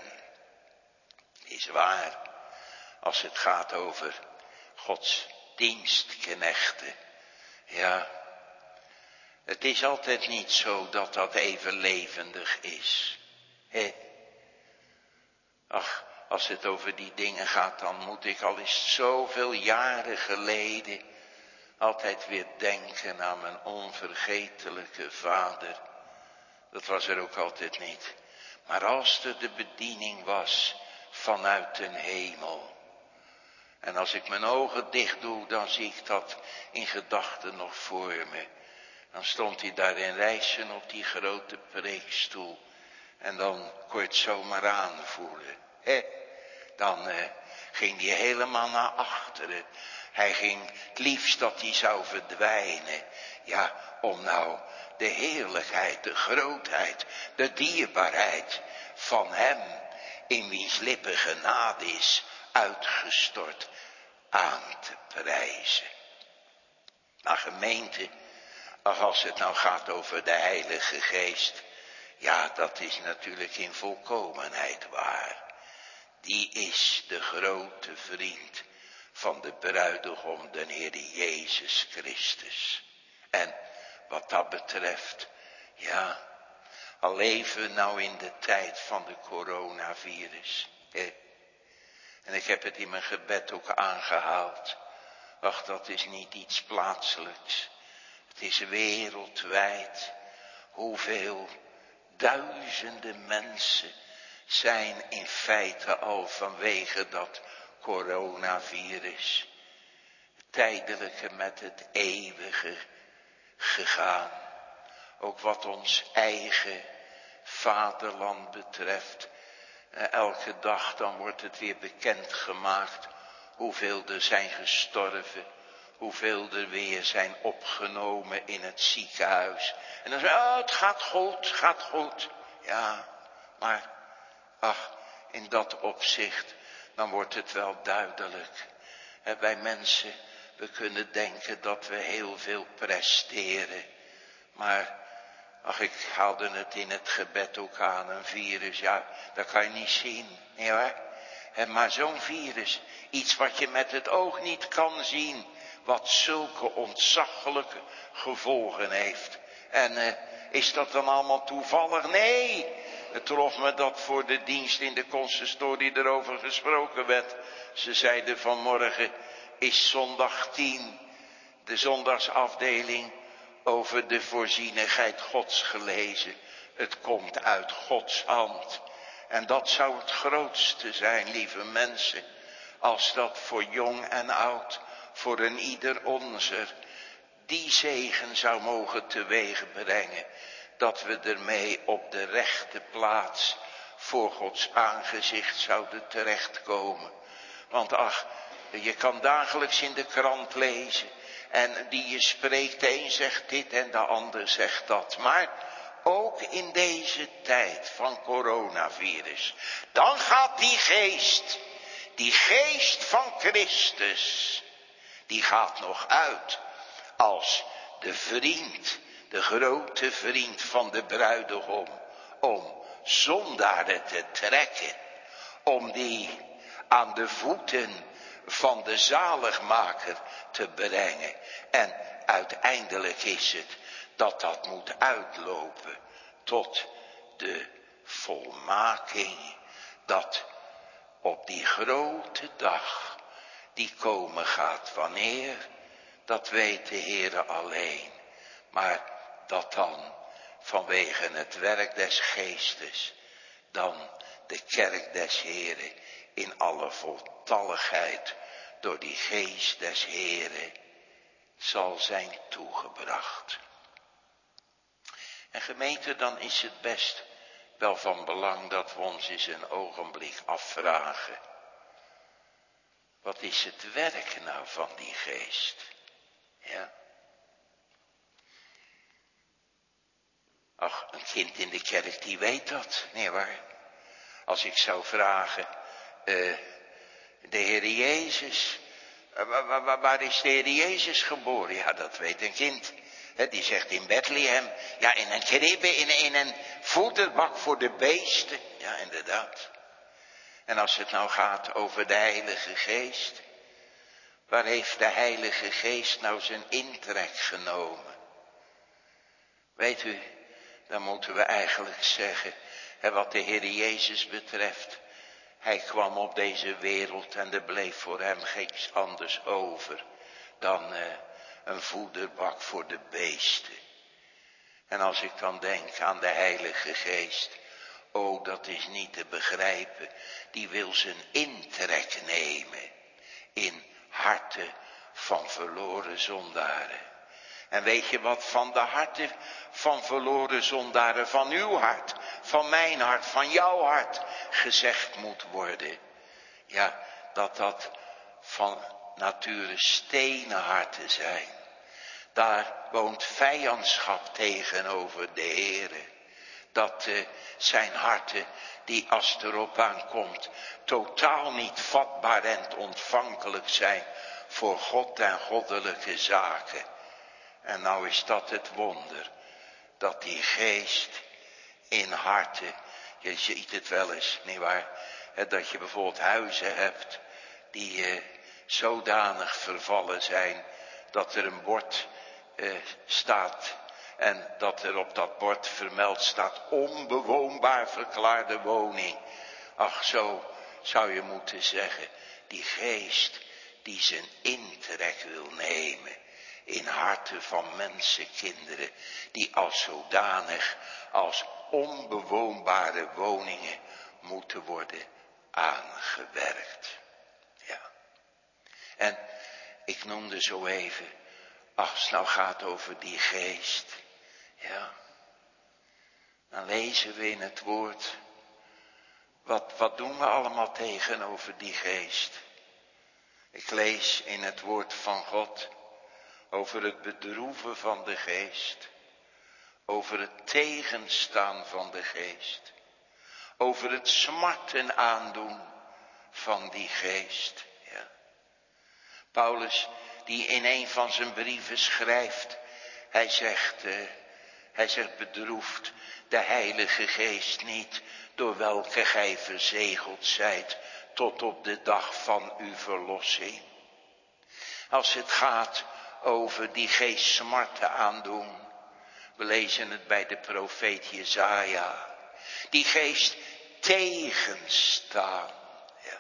Is waar, als het gaat over Gods dienstknechten. Ja, het is altijd niet zo dat dat even levendig is. Hé. Ach, als het over die dingen gaat, dan moet ik al eens zoveel jaren geleden altijd weer denken aan mijn onvergetelijke vader. Dat was er ook altijd niet. Maar als er de bediening was vanuit den hemel. En als ik mijn ogen dicht doe, dan zie ik dat in gedachten nog voor me. Dan stond hij daar in Rijssen op die grote preekstoel. En dan kon je het zomaar aanvoelen. Hè? Dan uh, ging hij helemaal naar achteren. Hij ging het liefst dat hij zou verdwijnen. Ja, om nou de heerlijkheid, de grootheid, de dierbaarheid van hem, in wiens lippen genade is uitgestort, aan te prijzen. Maar gemeente, als het nou gaat over de Heilige Geest, ja, dat is natuurlijk in volkomenheid waar. Die is de grote vriend van de bruidegom, de Heer Jezus Christus. En wat dat betreft, ja, al leven we nou in de tijd van de coronavirus. Hè? En ik heb het in mijn gebed ook aangehaald. Ach, dat is niet iets plaatselijks. Het is wereldwijd. Hoeveel duizenden mensen zijn in feite al vanwege dat coronavirus tijdelijke met het eeuwige gegaan. Ook wat ons eigen vaderland betreft. elke dag dan wordt het weer bekendgemaakt hoeveel er zijn gestorven. Hoeveel er weer zijn opgenomen in het ziekenhuis. En dan zeggen we, oh, het gaat goed, het gaat goed. Ja, maar ach, in dat opzicht, dan wordt het wel duidelijk. He, wij mensen, we kunnen denken dat we heel veel presteren. Maar, ach, ik haalde het in het gebed ook aan, een virus, ja, dat kan je niet zien. Nee hoor. He, maar zo'n virus, iets wat je met het oog niet kan zien, wat zulke ontzaglijke gevolgen heeft. En uh, is dat dan allemaal toevallig? Nee, het trof me dat voor de dienst in de consistorie erover gesproken werd. Ze zeiden vanmorgen, is zondag tien, de zondagsafdeling, over de voorzienigheid Gods gelezen. Het komt uit Gods hand. En dat zou het grootste zijn, lieve mensen, als dat voor jong en oud, voor een ieder onzer, die zegen zou mogen teweeg brengen, dat we ermee op de rechte plaats voor Gods aangezicht zouden terechtkomen. Want ach, je kan dagelijks in de krant lezen en die je spreekt, de een zegt dit en de ander zegt dat. Maar ook in deze tijd van coronavirus, dan gaat die geest, die geest van Christus, die gaat nog uit als de vriend, de grote vriend van de bruidegom, om zondaren te trekken, om die aan de voeten van de zaligmaker te brengen. En uiteindelijk is het dat dat moet uitlopen tot de volmaking, dat op die grote dag die komen gaat. Wanneer? Dat weet de Heere alleen. Maar dat dan vanwege het werk des Geestes dan de kerk des Heeren in alle voltalligheid door die Geest des Heeren zal zijn toegebracht. En gemeente, dan is het best wel van belang dat we ons eens een ogenblik afvragen. Wat is het werk nou van die Geest? Ja. Ach, een kind in de kerk die weet dat, nee waar. Als ik zou vragen, uh, de Heer Jezus, uh, waar, waar, waar is de Heer Jezus geboren? Ja, dat weet een kind. He, die zegt in Bethlehem, ja, in een kribbe, in, in een voederbak voor de beesten. Ja, inderdaad. En als het nou gaat over de Heilige Geest, waar heeft de Heilige Geest nou zijn intrek genomen? Weet u, dan moeten we eigenlijk zeggen, hè, wat de Heer Jezus betreft, hij kwam op deze wereld en er bleef voor hem geen anders over dan uh, een voederbak voor de beesten. En als ik dan denk aan de Heilige Geest, oh, dat is niet te begrijpen, die wil zijn intrek nemen in harten van verloren zondaren. En weet je wat van de harten van verloren zondaren, van uw hart, van mijn hart, van jouw hart gezegd moet worden? Ja, dat dat van nature stenen harten zijn. Daar woont vijandschap tegenover de Heere. Dat uh, zijn harten die als het erop aankomt totaal niet vatbaar en ontvankelijk zijn voor God en goddelijke zaken. En nou is dat het wonder, dat die Geest in harten, je ziet het wel eens, nietwaar, dat je bijvoorbeeld huizen hebt die uh, zodanig vervallen zijn dat er een bord uh, staat en dat er op dat bord vermeld staat onbewoonbaar verklaarde woning. Ach, zo zou je moeten zeggen, die Geest die zijn intrek wil nemen in harten van mensenkinderen, die als zodanig, als onbewoonbare woningen moeten worden aangewerkt. Ja. En ik noemde zo even, als het nou gaat over die Geest, ja, dan lezen we in het woord Wat, wat doen we allemaal tegenover die geest? Ik lees in het woord van God over het bedroeven van de geest. Over het tegenstaan van de geest. Over het smarten aandoen van die geest. Ja. Paulus die in een van zijn brieven schrijft. Hij zegt, uh, hij zegt bedroefd de Heilige Geest niet, door welke gij verzegeld zijt tot op de dag van uw verlossing. Als het gaat over die geest smarten aandoen. We lezen het bij de profeet Jesaja. Die geest tegenstaan. Ja.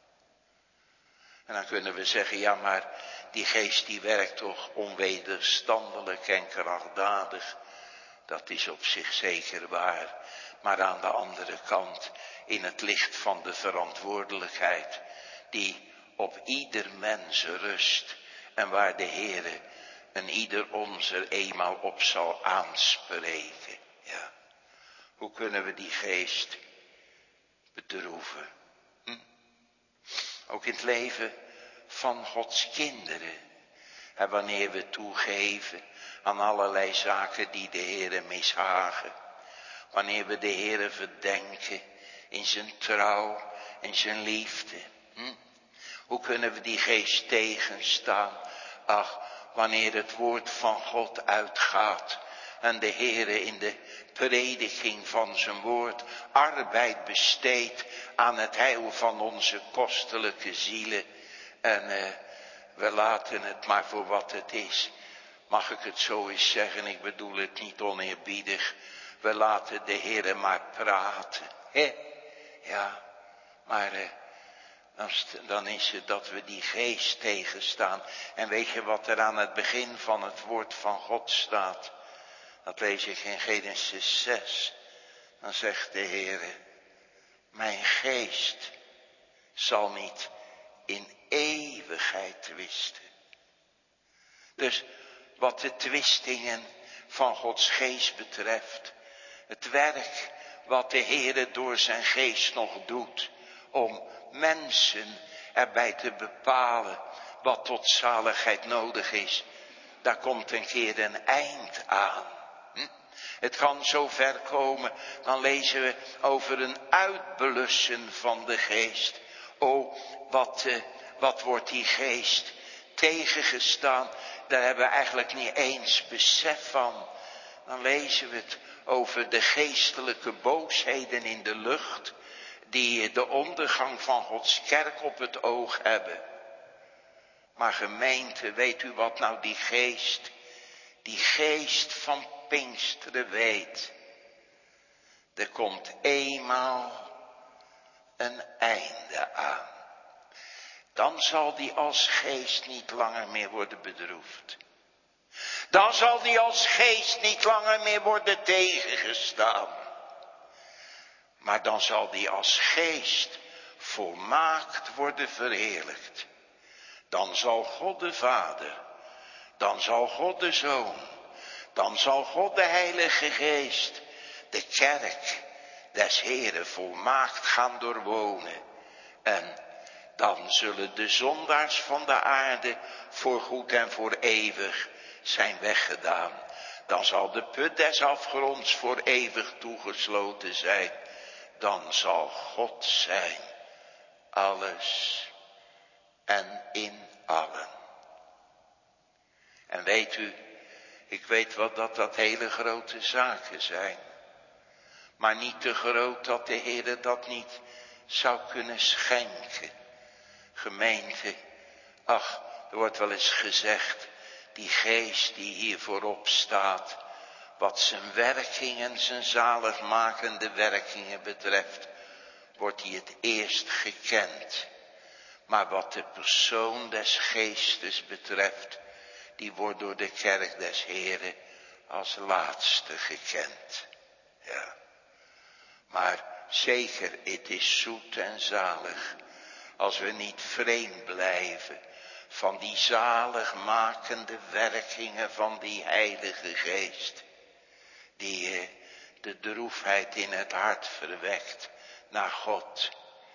En dan kunnen we zeggen, ja maar die geest die werkt toch onwederstandelijk en krachtdadig. Dat is op zich zeker waar. Maar aan de andere kant, in het licht van de verantwoordelijkheid die op ieder mens rust. En waar de Heere en ieder ons er eenmaal op zal aanspreken. Ja. Hoe kunnen we die geest bedroeven? Hm? Ook in het leven van Gods kinderen. En wanneer we toegeven aan allerlei zaken die de Heere mishagen. Wanneer we de Heere verdenken in zijn trouw en zijn liefde. Hm? Hoe kunnen we die geest tegenstaan? Ach, wanneer het woord van God uitgaat en de Heere in de prediking van zijn woord arbeid besteedt aan het heil van onze kostelijke zielen. En uh, we laten het maar voor wat het is. Mag ik het zo eens zeggen, ik bedoel het niet oneerbiedig. We laten de Heere maar praten. Hè? Ja, maar uh, dan is het dat we die geest tegenstaan. En weet je wat er aan het begin van het woord van God staat? Dat lees ik in Genesis zes. Dan zegt de Heere, mijn geest zal niet in eeuwigheid twisten. Dus wat de twistingen van Gods geest betreft, het werk wat de Heere door zijn geest nog doet, om mensen erbij te bepalen wat tot zaligheid nodig is, daar komt een keer een eind aan. Hm? Het kan zo ver komen, dan lezen we over een uitblussen van de geest. O, wat, uh, wat wordt die geest tegengestaan, daar hebben we eigenlijk niet eens besef van. Dan lezen we het over de geestelijke boosheden in de lucht, die de ondergang van Gods kerk op het oog hebben. Maar gemeente, weet u wat nou die geest, die geest van Pinksteren weet? Er komt eenmaal een einde aan. Dan zal die als geest niet langer meer worden bedroefd. Dan zal die als geest niet langer meer worden tegengestaan. Maar dan zal die als geest volmaakt worden verheerlijkt. Dan zal God de Vader, dan zal God de Zoon, dan zal God de Heilige Geest de kerk des Heeren volmaakt gaan doorwonen. En dan zullen de zondaars van de aarde voor goed en voor eeuwig zijn weggedaan. Dan zal de put des afgronds voor eeuwig toegesloten zijn. Dan zal God zijn, alles en in allen. En weet u, ik weet wel dat dat hele grote zaken zijn. Maar niet te groot dat de Heer dat niet zou kunnen schenken. Gemeente, ach, er wordt wel eens gezegd, die geest die hier voorop staat, wat zijn werkingen, zijn zaligmakende werkingen betreft, wordt hij het eerst gekend. Maar wat de persoon des geestes betreft, die wordt door de kerk des Heren als laatste gekend. Ja. Maar zeker, het is zoet en zalig als we niet vreemd blijven van die zaligmakende werkingen van die Heilige Geest, die de droefheid in het hart verwekt naar God.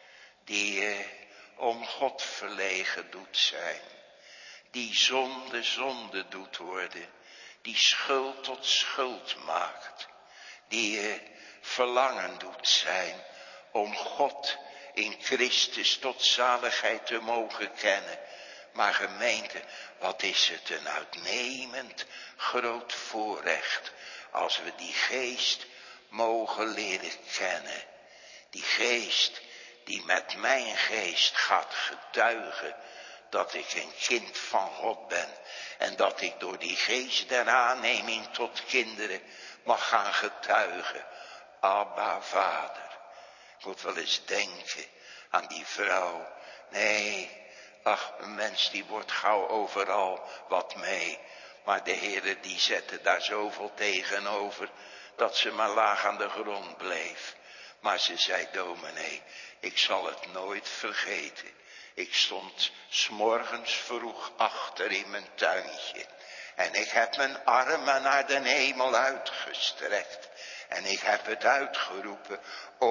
Die eh, om God verlegen doet zijn. Die zonde zonde doet worden. Die schuld tot schuld maakt. Die eh, verlangen doet zijn om God in Christus tot zaligheid te mogen kennen. Maar gemeente, wat is het een uitnemend groot voorrecht als we die geest mogen leren kennen. Die geest die met mijn geest gaat getuigen dat ik een kind van God ben. En dat ik door die geest der aanneming tot kinderen mag gaan getuigen. Abba, Vader. Ik moet wel eens denken aan die vrouw. Nee, ach, een mens die wordt gauw overal wat mee. Maar de Heere die zette daar zoveel tegenover, dat ze maar laag aan de grond bleef. Maar ze zei, dominee, ik zal het nooit vergeten. Ik stond 's morgens vroeg achter in mijn tuintje. En ik heb mijn armen naar de hemel uitgestrekt. En ik heb het uitgeroepen.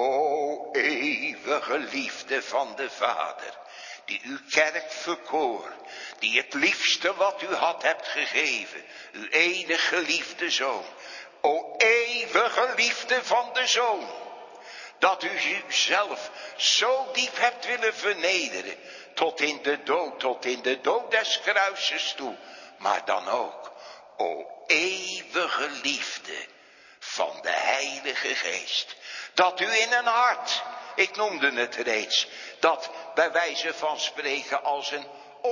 O eeuwige liefde van de Vader. Die uw kerk verkoor. Die het liefste wat u had hebt gegeven. Uw enige geliefde zoon. O eeuwige liefde van de Zoon. Dat u uzelf zo diep hebt willen vernederen. Tot in de dood, tot in de dood des kruises toe. Maar dan ook, o eeuwige liefde van de Heilige Geest. Dat u in een hart, ik noemde het reeds, dat bij wijze van spreken als een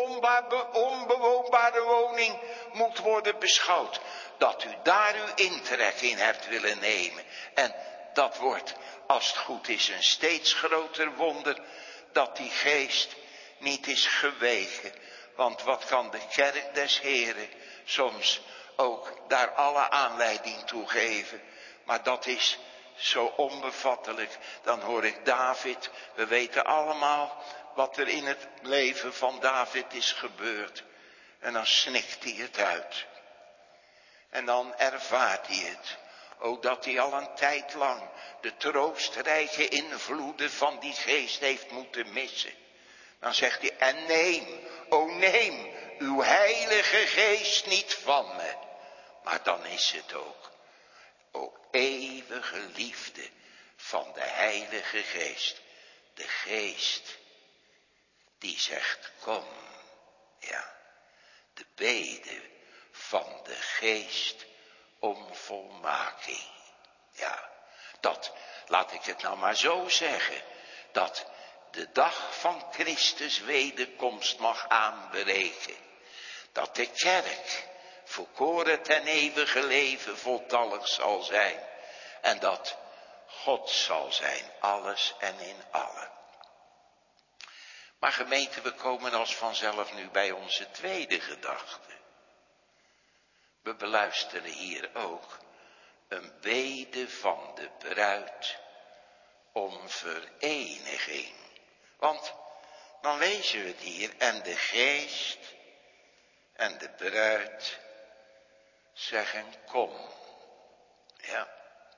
onbewoonbare woning moet worden beschouwd. Dat u daar uw intrek in hebt willen nemen. En dat wordt, als het goed is, een steeds groter wonder dat die geest niet is geweken. Want wat kan de kerk des Heren soms ook daar alle aanleiding toe geven. Maar dat is zo onbevattelijk. Dan hoor ik David, we weten allemaal wat er in het leven van David is gebeurd. En dan snikt hij het uit. En dan ervaart hij het. O, dat hij al een tijd lang de troostrijke invloeden van die geest heeft moeten missen. Dan zegt hij, en neem, o neem uw heilige geest niet van me. Maar dan is het ook, o eeuwige liefde van de Heilige Geest. De geest die zegt, kom. Ja, de bede van de geest om volmaking. Ja, dat, laat ik het nou maar zo zeggen, dat de dag van Christus wederkomst mag aanbreken. Dat de kerk volkoren ten eeuwige leven voltallig zal zijn. En dat God zal zijn, alles en in allen. Maar gemeente, we komen als vanzelf nu bij onze tweede gedachte. We beluisteren hier ook een bede van de bruid om vereniging. Want dan lezen we het hier, en de geest en de bruid zeggen kom. Ja.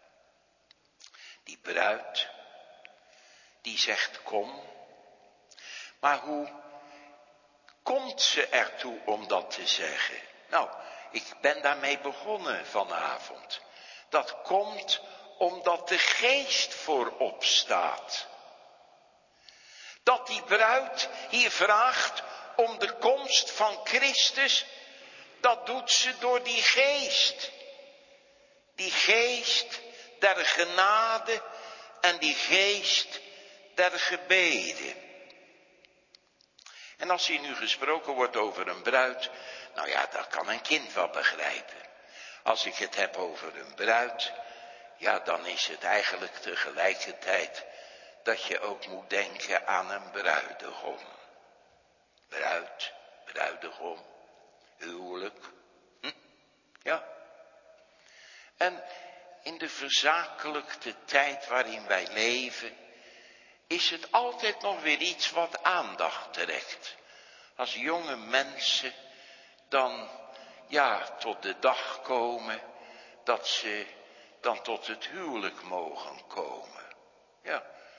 Die bruid, die zegt kom. Maar hoe komt ze ertoe om dat te zeggen? Nou, ik ben daarmee begonnen vanavond. Dat komt omdat de geest voorop staat. Dat die bruid hier vraagt om de komst van Christus, dat doet ze door die geest. Die geest der genade en die geest der gebeden. En als hier nu gesproken wordt over een bruid, nou ja, dat kan een kind wel begrijpen. Als ik het heb over een bruid, ja, dan is het eigenlijk tegelijkertijd dat je ook moet denken aan een bruidegom. Bruid, bruidegom, huwelijk. Hm? Ja. En in de verzakelijkte tijd waarin wij leven, is het altijd nog weer iets wat aandacht trekt. Als jonge mensen dan, ja, tot de dag komen dat ze dan tot het huwelijk mogen komen. Ja,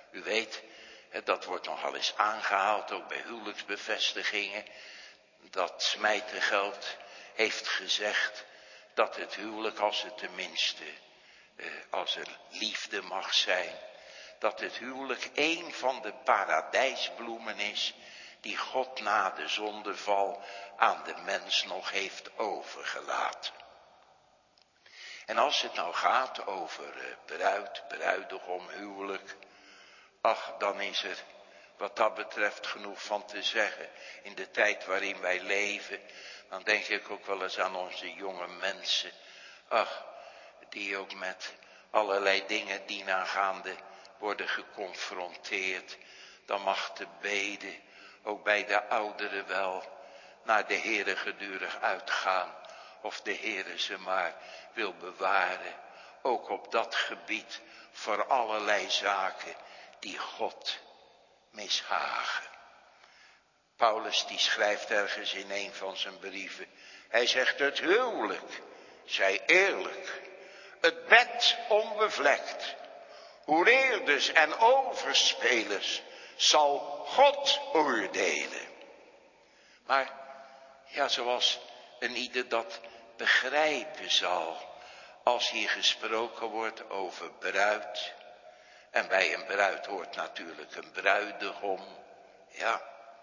U weet, dat wordt nogal eens aangehaald, ook bij huwelijksbevestigingen. Dat Smijtergeld heeft gezegd dat het huwelijk, als het tenminste, eh, als er liefde mag zijn, dat het huwelijk een van de paradijsbloemen is die God na de zondeval aan de mens nog heeft overgelaten. En als het nou gaat over uh, bruid, bruidegom, huwelijk, ach, dan is er wat dat betreft genoeg van te zeggen. In de tijd waarin wij leven, dan denk ik ook wel eens aan onze jonge mensen. Ach, die ook met allerlei dingen dienaangaande worden geconfronteerd. Dan mag de bede ook bij de ouderen wel naar de Heere gedurig uitgaan. Of de Heere ze maar wil bewaren. Ook op dat gebied voor allerlei zaken die God mishagen. Paulus die schrijft ergens in een van zijn brieven. Hij zegt het huwelijk zij eerlijk. Het bed onbevlekt. Hoereerders en overspelers zal God oordelen. Maar ja, zoals een ieder dat begrijpen zal, als hier gesproken wordt over bruid, en bij een bruid hoort natuurlijk een bruidegom, ja.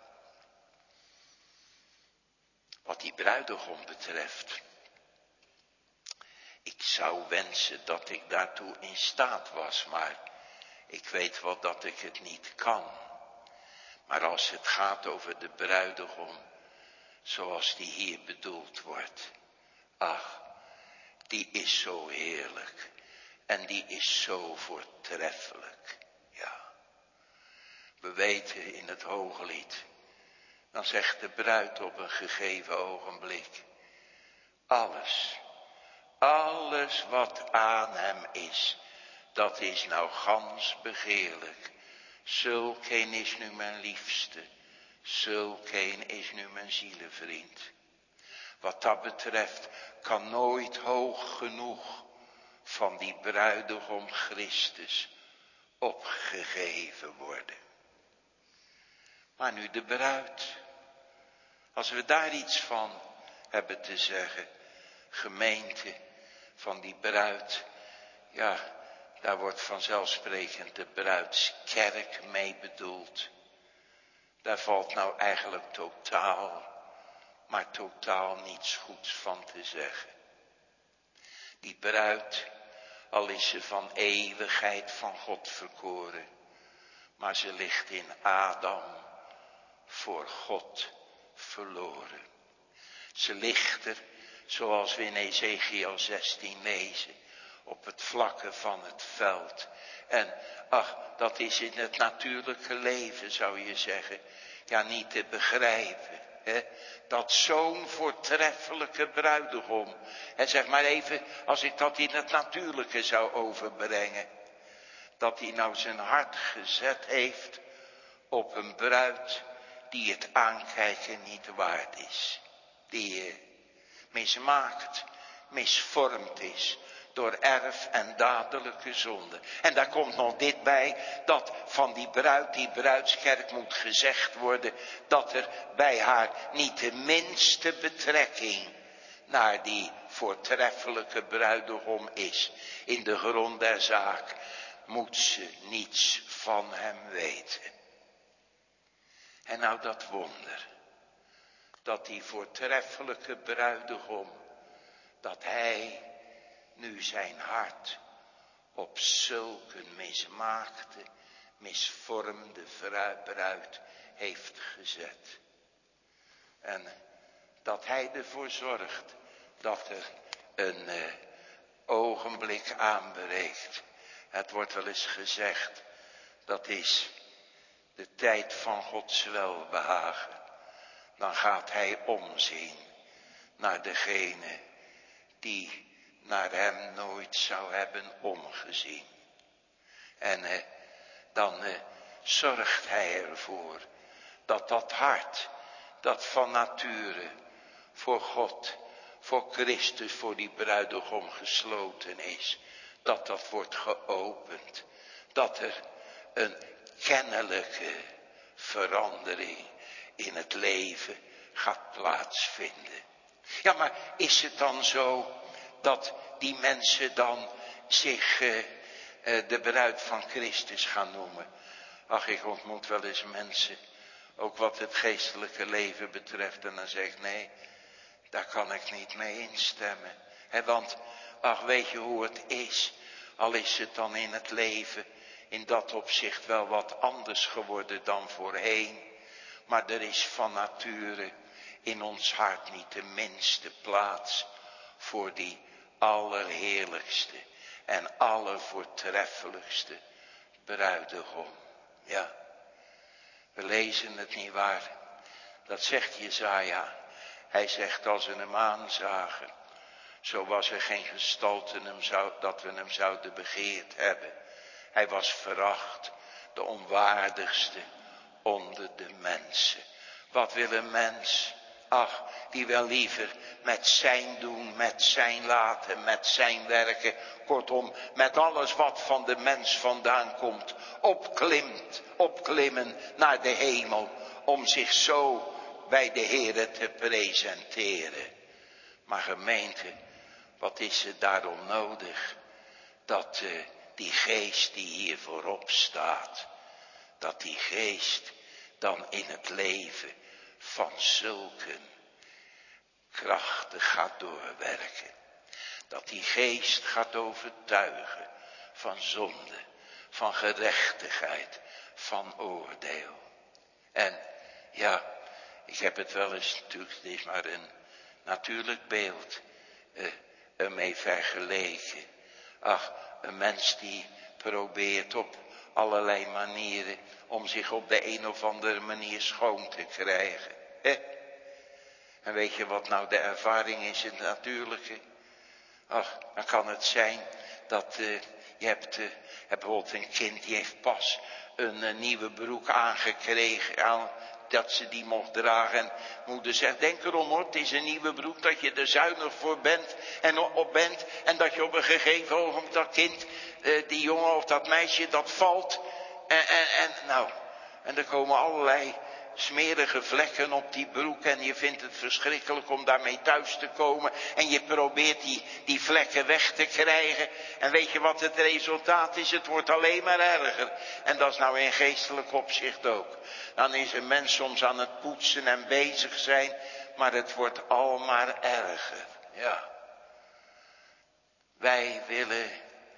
Wat die bruidegom betreft, ik zou wensen dat ik daartoe in staat was, maar ik weet wel dat ik het niet kan. Maar als het gaat over de bruidegom, zoals die hier bedoeld wordt, ach, die is zo heerlijk en die is zo voortreffelijk, ja. We weten in het Hooglied, dan zegt de bruid op een gegeven ogenblik, alles, alles wat aan hem is, dat is nou gans begeerlijk. Zulkeen is nu mijn liefste, zulkeen is nu mijn zielenvriend. Wat dat betreft kan nooit hoog genoeg van die bruidegom Christus opgegeven worden. Maar nu de bruid, als we daar iets van hebben te zeggen, gemeente van die bruid, ja, daar wordt vanzelfsprekend de bruidskerk mee bedoeld. Daar valt nou eigenlijk totaal, maar totaal niets goeds van te zeggen. Die bruid, al is ze van eeuwigheid van God verkoren, maar ze ligt in Adam voor God verloren. Ze ligt er, zoals we in Ezekiel zestien lezen, op het vlakke van het veld. En ach, dat is in het natuurlijke leven, zou je zeggen, ja, niet te begrijpen. Hè? Dat zo'n voortreffelijke bruidegom, en zeg maar even, als ik dat in het natuurlijke zou overbrengen, dat hij nou zijn hart gezet heeft op een bruid die het aankijken niet waard is. Die eh, mismaakt, misvormd is door erf en dadelijke zonde. En daar komt nog dit bij, dat van die bruid, die bruidskerk moet gezegd worden, dat er bij haar niet de minste betrekking naar die voortreffelijke bruidegom is. In de grond der zaak moet ze niets van hem weten. En nou dat wonder, dat die voortreffelijke bruidegom, dat hij nu zijn hart op zulke mismaakte, misvormde bruid heeft gezet. En dat hij ervoor zorgt dat er een uh, ogenblik aanbreekt. Het wordt wel eens gezegd, dat is de tijd van Gods welbehagen. Dan gaat hij omzien naar degene die naar hem nooit zou hebben omgezien. En eh, dan eh, zorgt hij ervoor dat dat hart, dat van nature voor God, voor Christus, voor die bruidegom gesloten is, dat dat wordt geopend. Dat er een kennelijke verandering in het leven gaat plaatsvinden. Ja, maar is het dan zo dat die mensen dan zich uh, uh, de bruid van Christus gaan noemen? Ach, ik ontmoet wel eens mensen, ook wat het geestelijke leven betreft, en dan zeg ik nee, daar kan ik niet mee instemmen. He, want, ach, weet je hoe het is? Al is het dan in het leven in dat opzicht wel wat anders geworden dan voorheen. Maar er is van nature in ons hart niet de minste plaats voor die allerheerlijkste en allervoortreffelijkste bruidegom. Ja, we lezen het niet waar. Dat zegt Jesaja. Hij zegt als we hem aanzagen, zo was er geen gestalte hem zou, dat we hem zouden begeerd hebben. Hij was veracht, de onwaardigste onder de mensen. Wat wil een mens? Ach, die wil liever met zijn doen, met zijn laten, met zijn werken, kortom, met alles wat van de mens vandaan komt, opklimt, opklimmen naar de hemel, om zich zo bij de Heere te presenteren. Maar gemeente, wat is er daarom nodig? Dat uh, die geest die hier voorop staat, dat die geest dan in het leven van zulke krachten gaat doorwerken. Dat die geest gaat overtuigen van zonde, van gerechtigheid, van oordeel. En ja, ik heb het wel eens, natuurlijk, het is maar een natuurlijk beeld, uh, ermee vergeleken. Ach, een mens die probeert op allerlei manieren om zich op de een of andere manier schoon te krijgen. Hè? En weet je wat nou de ervaring is in het natuurlijke? Ach, dan kan het zijn dat uh, je hebt, uh, hebt bijvoorbeeld een kind die heeft pas een uh, nieuwe broek aangekregen, aan, dat ze die mocht dragen. En moeder zegt, denk erom hoor, het is een nieuwe broek, dat je er zuinig voor bent en op bent. En dat je op een gegeven ogenblik dat kind, uh, die jongen of dat meisje, dat valt. En, en, en nou, en er komen allerlei smerige vlekken op die broek en je vindt het verschrikkelijk om daarmee thuis te komen. En je probeert die, die vlekken weg te krijgen. En weet je wat het resultaat is? Het wordt alleen maar erger. En dat is nou in geestelijk opzicht ook. Dan is een mens soms aan het poetsen en bezig zijn, maar het wordt al maar erger. Ja. Wij willen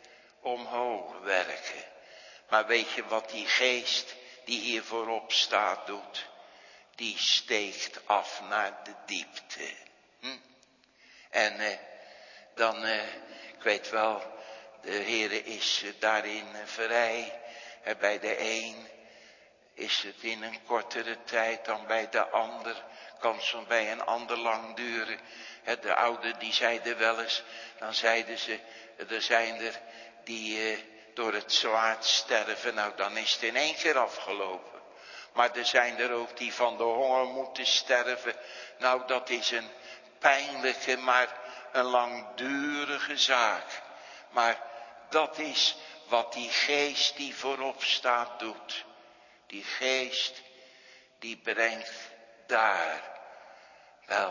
omhoog werken. Maar weet je wat die geest die hier voorop staat doet? Die steekt af naar de diepte. Hm? En eh, dan, eh, ik weet wel, de Heere is eh, daarin eh, vrij. Eh, bij de een is het in een kortere tijd dan bij de ander. Kan soms bij een ander lang duren. Eh, de ouderen die zeiden wel eens, dan zeiden ze, er zijn er die eh, door het zwaard sterven. Nou, dan is het in één keer afgelopen. Maar er zijn er ook die van de honger moeten sterven. Nou, dat is een pijnlijke, maar een langdurige zaak. Maar dat is wat die geest die voorop staat doet. Die geest die brengt daar wel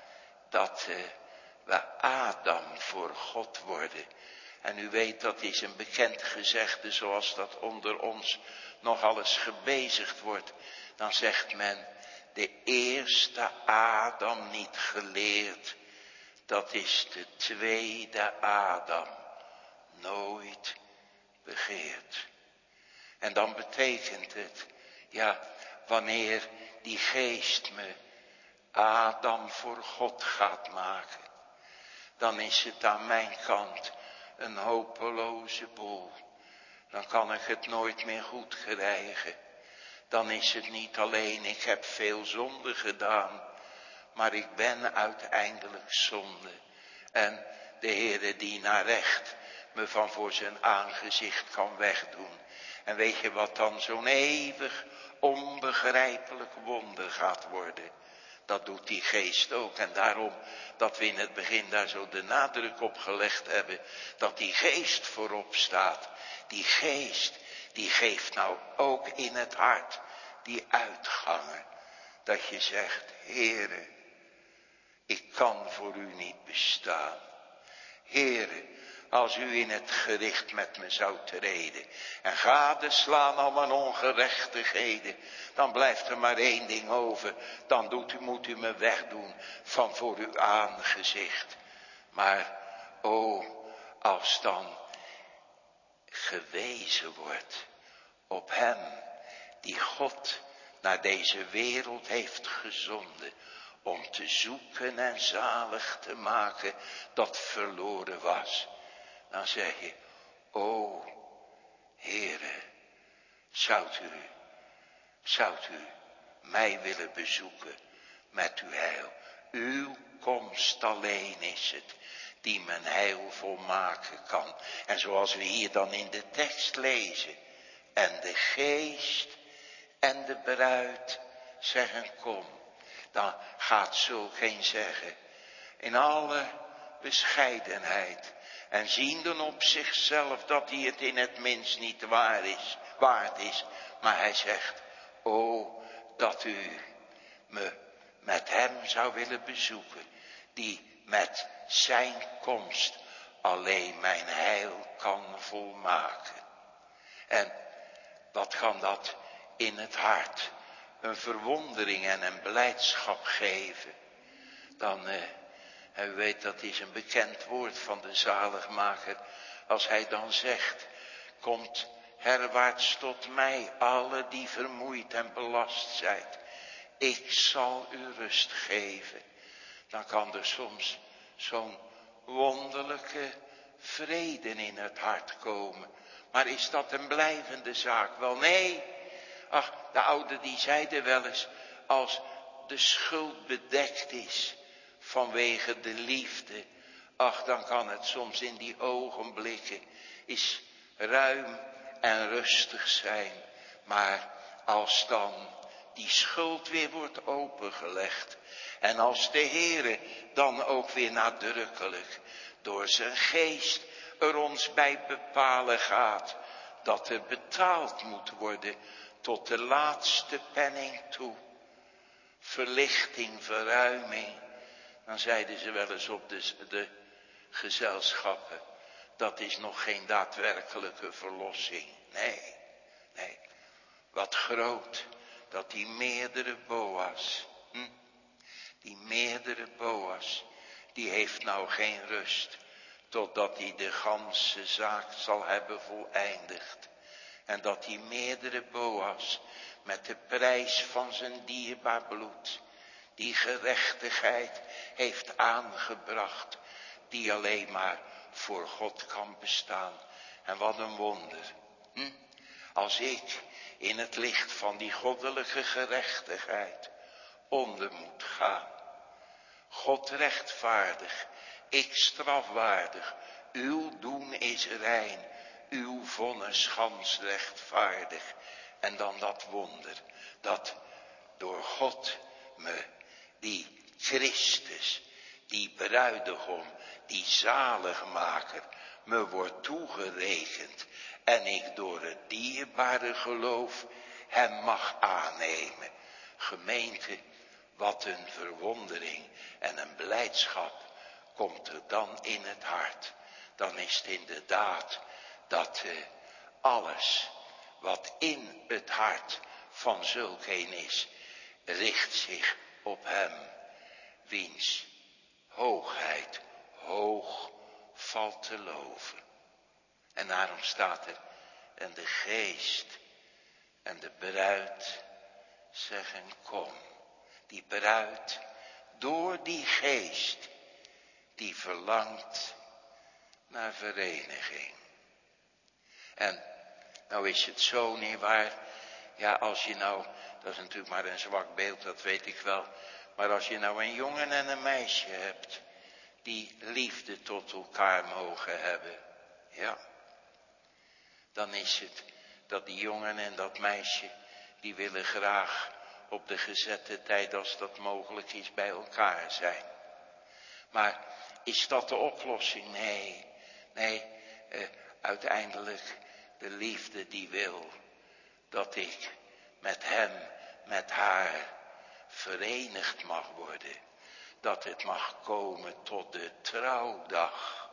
dat uh, we Adam voor God worden. En u weet, dat is een bekend gezegde, zoals dat onder ons nogal eens gebezigd wordt. Dan zegt men, de eerste Adam niet geleerd, dat is de tweede Adam nooit begeerd. En dan betekent het, ja, wanneer die geest me Adam voor God gaat maken, dan is het aan mijn kant een hopeloze boel. Dan kan ik het nooit meer goed krijgen. Dan is het niet alleen, ik heb veel zonde gedaan, maar ik ben uiteindelijk zonde. En de Heere die naar recht me van voor zijn aangezicht kan wegdoen. En weet je wat dan zo'n eeuwig onbegrijpelijk wonder gaat worden? Dat doet die geest ook. En daarom dat we in het begin daar zo de nadruk op gelegd hebben. Dat die geest voorop staat. Die geest die geeft nou ook in het hart die uitgangen. Dat je zegt, Heere, ik kan voor u niet bestaan. Heere, als u in het gericht met me zou treden en gadeslaan al mijn ongerechtigheden, dan blijft er maar één ding over. Dan doet u, moet u me wegdoen van voor uw aangezicht. Maar, o, als dan gewezen wordt op hem die God naar deze wereld heeft gezonden, om te zoeken en zalig te maken dat verloren was. Dan zeg je, o Heere, zoudt u, zoudt u mij willen bezoeken met uw heil. Uw komst alleen is het die mijn heil volmaken kan. En zoals we hier dan in de tekst lezen, en de geest en de bruid zeggen kom. Dan gaat zulkeen zeggen, in alle bescheidenheid en ziende op zichzelf dat hij het in het minst niet waar is, waard is. Maar hij zegt, o, dat u me met hem zou willen bezoeken, die met zijn komst alleen mijn heil kan volmaken. En wat kan dat in het hart een verwondering en een blijdschap geven. Dan, eh, u weet, dat is een bekend woord van de zaligmaker. Als hij dan zegt, komt herwaarts tot mij, alle die vermoeid en belast zijt. Ik zal u rust geven. Dan kan er soms zo'n wonderlijke vrede in het hart komen. Maar is dat een blijvende zaak? Wel nee. Ach, de oude die zeiden wel eens, als de schuld bedekt is vanwege de liefde, ach, dan kan het soms in die ogenblikken is ruim en rustig zijn. Maar als dan die schuld weer wordt opengelegd en als de Heere dan ook weer nadrukkelijk door zijn geest er ons bij bepalen gaat dat er betaald moet worden tot de laatste penning toe. Verlichting, verruiming. Dan zeiden ze wel eens op de, de gezelschappen, dat is nog geen daadwerkelijke verlossing. Nee, nee. Wat groot dat die meerdere Boas, hm, die meerdere Boas, die heeft nou geen rust totdat hij de ganse zaak zal hebben voleindigd. En dat die meerdere Boas met de prijs van zijn dierbaar bloed die gerechtigheid heeft aangebracht, die alleen maar voor God kan bestaan. En wat een wonder. Hm? Als ik in het licht van die goddelijke gerechtigheid onder moet gaan. God rechtvaardig, ik strafwaardig, uw doen is rein, uw vonnis gans rechtvaardig. En dan dat wonder, dat door God me, die Christus, die bruidegom, die zaligmaker, me wordt toegerekend. En ik door het dierbare geloof hem mag aannemen. Gemeente, wat een verwondering en een blijdschap komt er dan in het hart. Dan is het inderdaad dat uh, alles wat in het hart van zulkeen is, richt zich op hem, wiens hoogheid hoog valt te loven. En daarom staat er, en de geest en de bruid zeggen kom. Die bruid, door die geest, die verlangt naar vereniging. En nou is het zo niet waar, ja als je nou, dat is natuurlijk maar een zwak beeld, dat weet ik wel. Maar als je nou een jongen en een meisje hebt, die liefde tot elkaar mogen hebben, ja. Dan is het dat die jongen en dat meisje, die willen graag op de gezette tijd als dat mogelijk is bij elkaar zijn. Maar is dat de oplossing? Nee, nee, eh, uiteindelijk De liefde die wil dat ik met hem, met haar verenigd mag worden. Dat het mag komen tot de trouwdag.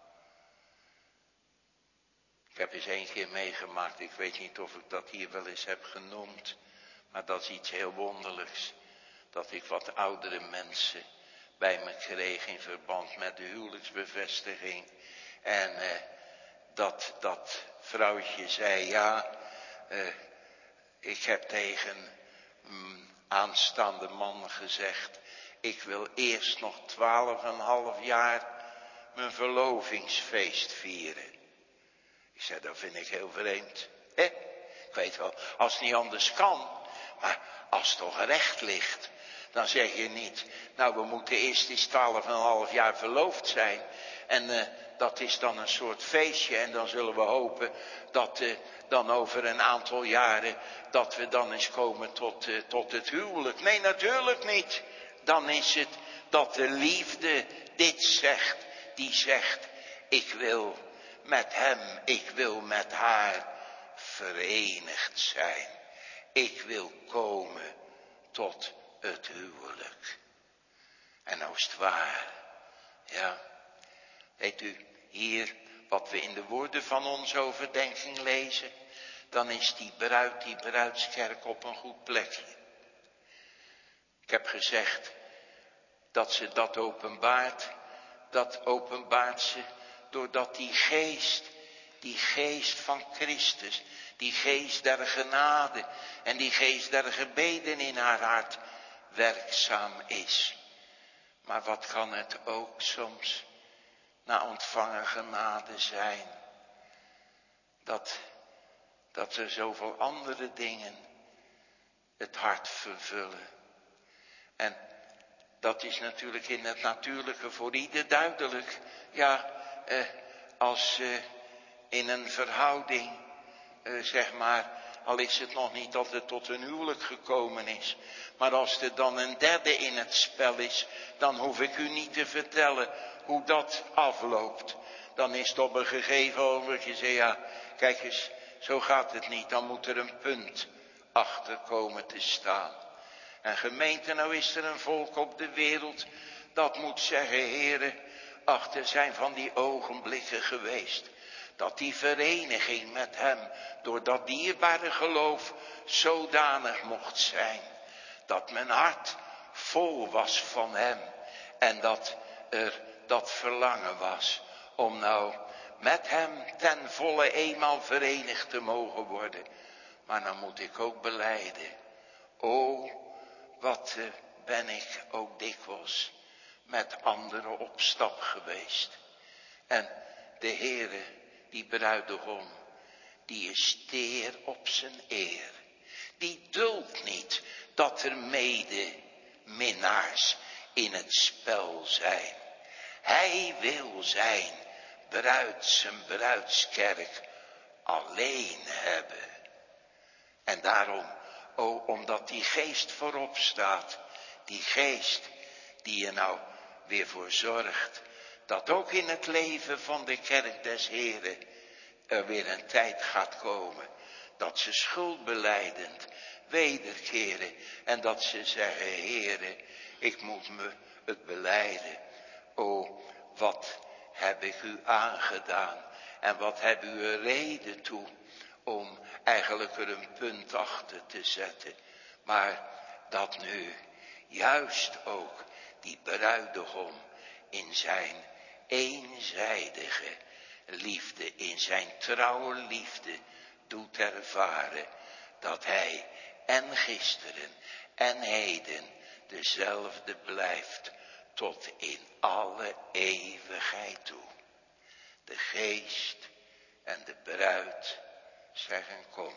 Ik heb eens één keer meegemaakt, ik weet niet of ik dat hier wel eens heb genoemd. Maar dat is iets heel wonderlijks. Dat ik wat oudere mensen bij me kreeg in verband met de huwelijksbevestiging. En eh, dat dat vrouwtje zei, ja, eh, ik heb tegen een aanstaande man gezegd, ik wil eerst nog twaalf en een half jaar mijn verlovingsfeest vieren. Ik zei, dat vind ik heel vreemd. Hè? Ik weet wel, als het niet anders kan, maar als het toch recht ligt, dan zeg je niet, nou we moeten eerst eens twaalf en een half jaar verloofd zijn. En uh, dat is dan een soort feestje en dan zullen we hopen dat uh, dan over een aantal jaren, dat we dan eens komen tot, uh, tot het huwelijk. Nee, natuurlijk niet. Dan is het dat de liefde dit zegt, die zegt, ik wil met hem, ik wil met haar verenigd zijn. Ik wil komen tot het huwelijk. En nou is het waar. Ja. Weet u, hier wat we in de woorden van onze overdenking lezen, dan is die bruid, die bruidskerk op een goed plekje. Ik heb gezegd dat ze dat openbaart, dat openbaart ze doordat die geest, die geest van Christus, die geest der genade en die geest der gebeden in haar hart werkzaam is. Maar wat kan het ook soms na ontvangen genade zijn, dat, dat er zoveel andere dingen het hart vervullen. En dat is natuurlijk in het natuurlijke voor ieder duidelijk. Ja, eh, als eh, in een verhouding, eh, zeg maar, al is het nog niet dat het tot een huwelijk gekomen is. Maar als er dan een derde in het spel is, dan hoef ik u niet te vertellen hoe dat afloopt. Dan is het op een gegeven moment, je zegt, ja, kijk eens, zo gaat het niet. Dan moet er een punt achter komen te staan. En gemeente, nou is er een volk op de wereld dat moet zeggen, heren, ach, er zijn van die ogenblikken geweest. Dat die vereniging met hem door dat dierbare geloof zodanig mocht zijn. Dat mijn hart vol was van hem. En dat er dat verlangen was om nou met hem ten volle eenmaal verenigd te mogen worden. Maar dan moet ik ook belijden. O, wat uh, ben ik ook dikwijls met anderen op stap geweest. En de Heere, die bruidegom, die is teer op zijn eer. Die duldt niet dat er mede minnaars in het spel zijn. Hij wil zijn bruid, zijn bruidskerk alleen hebben. En daarom, o, omdat die geest voorop staat, die geest die er nou weer voor zorgt, dat ook in het leven van de kerk des Heren er weer een tijd gaat komen, dat ze schuldbelijdend wederkeren en dat ze zeggen, Heere, ik moet me het belijden. O, wat heb ik u aangedaan en wat heb u er reden toe om eigenlijk er een punt achter te zetten. Maar dat nu juist ook die bruidegom in zijn eenzijdige liefde, in zijn trouwe liefde doet ervaren dat hij en gisteren en heden dezelfde blijft tot in alle eeuwigheid toe. De geest en de bruid zeggen kom.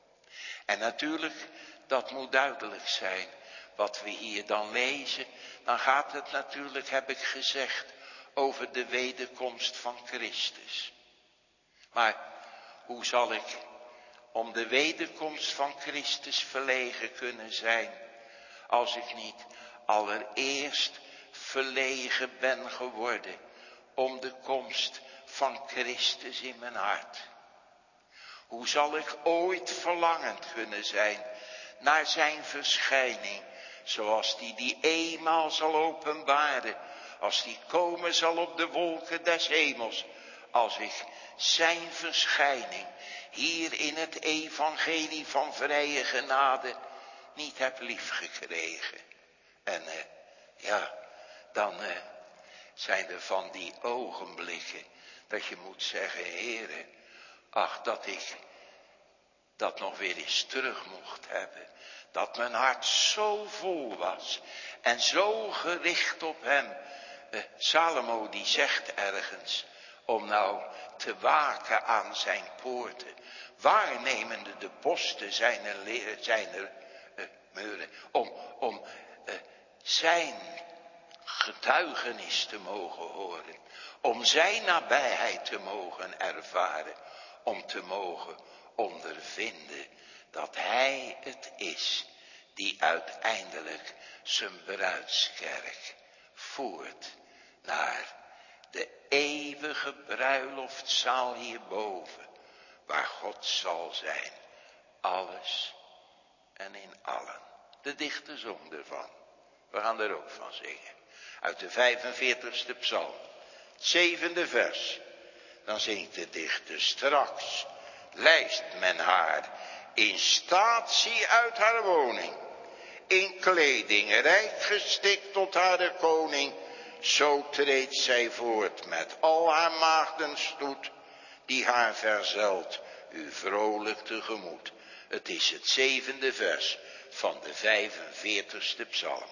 En natuurlijk, dat moet duidelijk zijn wat we hier dan lezen. Dan gaat het natuurlijk, heb ik gezegd, over de wederkomst van Christus. Maar hoe zal ik om de wederkomst van Christus verlegen kunnen zijn, als ik niet allereerst verlegen ben geworden om de komst van Christus in mijn hart? Hoe zal ik ooit verlangend kunnen zijn naar zijn verschijning, zoals die die eenmaal zal openbaren, als die komen zal op de wolken des hemels, als ik zijn verschijning hier in het evangelie van vrije genade niet heb liefgekregen. En eh, ja, dan eh, zijn er van die ogenblikken dat je moet zeggen, Heere, ach, dat ik dat nog weer eens terug mocht hebben. Dat mijn hart zo vol was en zo gericht op hem. Eh, Salomo die zegt ergens, om nou te waken aan zijn poorten, waarnemende de posten zijn er, zijn er uh, meuren, om, om uh, zijn getuigenis te mogen horen, om zijn nabijheid te mogen ervaren, om te mogen ondervinden dat hij het is die uiteindelijk zijn bruidskerk voert naar de eeuwige bruiloftzaal hierboven, waar God zal zijn, alles en in allen. De dichter zong ervan. We gaan er ook van zingen. Uit de vijfenveertigste psalm, het zevende vers. Dan zingt de dichter: straks lijst men haar in statie uit haar woning, in kleding rijk gestikt tot haar koning. Zo treedt zij voort met al haar maagdenstoet, die haar verzelt u vrolijk tegemoet. Het is het zevende vers van de vijfenveertigste psalm.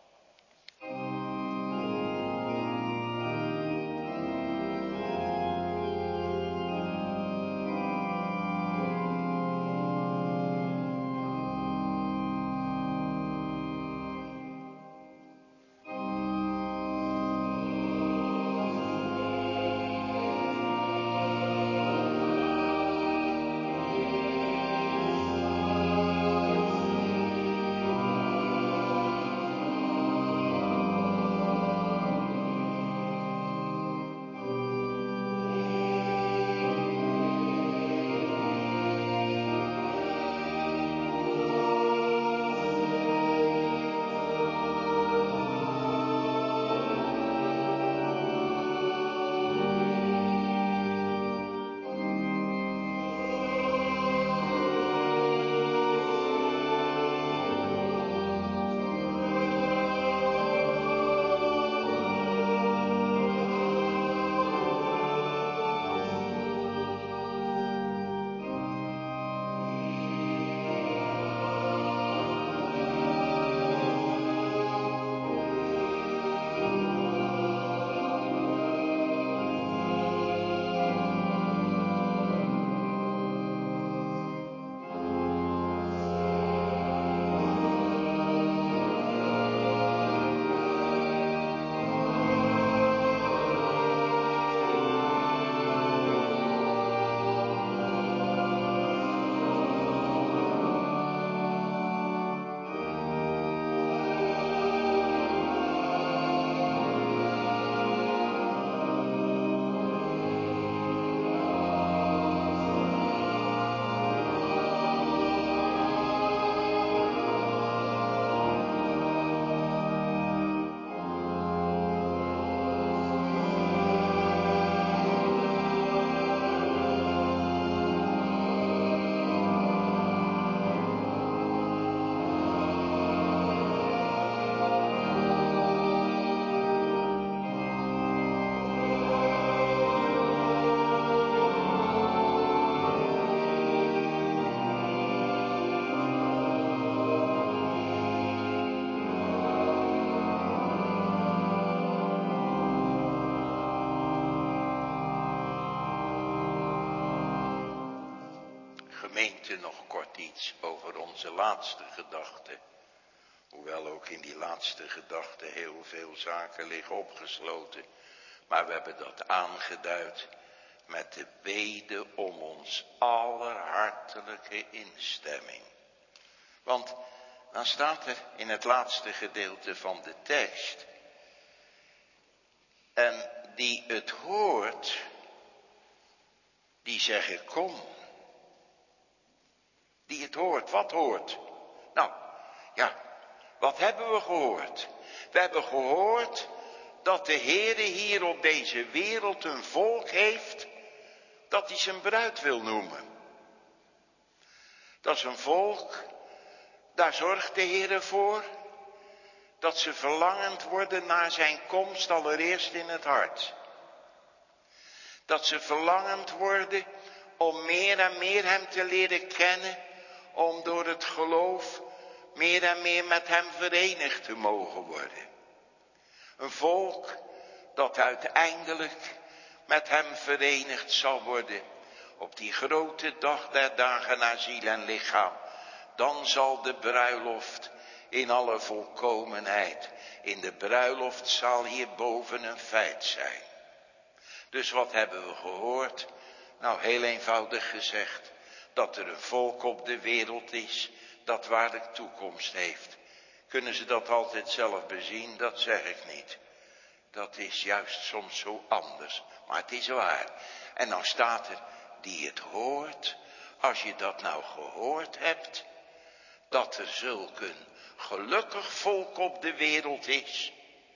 Gemeente, nog kort iets over onze laatste gedachte. Hoewel ook in die laatste gedachte heel veel zaken liggen opgesloten. Maar we hebben dat aangeduid met de bede om ons allerhartelijke instemming. Want dan staat er in het laatste gedeelte van de tekst: en die het hoort, die zeggen kom. Die het hoort. Wat hoort? Nou, ja, wat hebben we gehoord? We hebben gehoord dat de Heere hier op deze wereld een volk heeft dat hij zijn bruid wil noemen. Dat is een volk, daar zorgt de Heere voor, dat ze verlangend worden naar zijn komst allereerst in het hart. Dat ze verlangend worden om meer en meer hem te leren kennen, om door het geloof meer en meer met hem verenigd te mogen worden. Een volk dat uiteindelijk met hem verenigd zal worden op die grote dag der dagen naar ziel en lichaam. Dan zal de bruiloft in alle volkomenheid in de bruiloftzaal hierboven een feit zijn. Dus wat hebben we gehoord? Nou, heel eenvoudig gezegd, dat er een volk op de wereld is dat waarlijk toekomst heeft. Kunnen ze dat altijd zelf bezien? Dat zeg ik niet. Dat is juist soms zo anders, maar het is waar. En nou staat er, die het hoort, als je dat nou gehoord hebt, dat er zulk een gelukkig volk op de wereld is,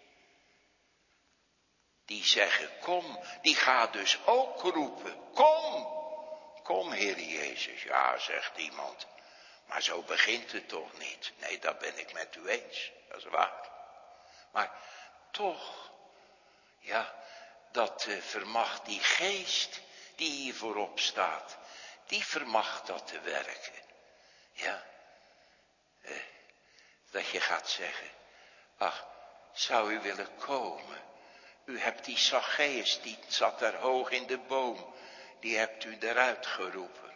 die zeggen, kom, die gaat dus ook roepen, kom, kom Heer Jezus. Ja, zegt iemand, maar zo begint het toch niet. Nee, dat ben ik met u eens, dat is waar. Maar toch, ja, dat uh, vermag die geest die hier voorop staat, die vermag dat te werken. Ja, uh, dat je gaat zeggen, ach, zou u willen komen? U hebt die Zacchaeus, die zat daar hoog in de boom, die hebt u eruit geroepen.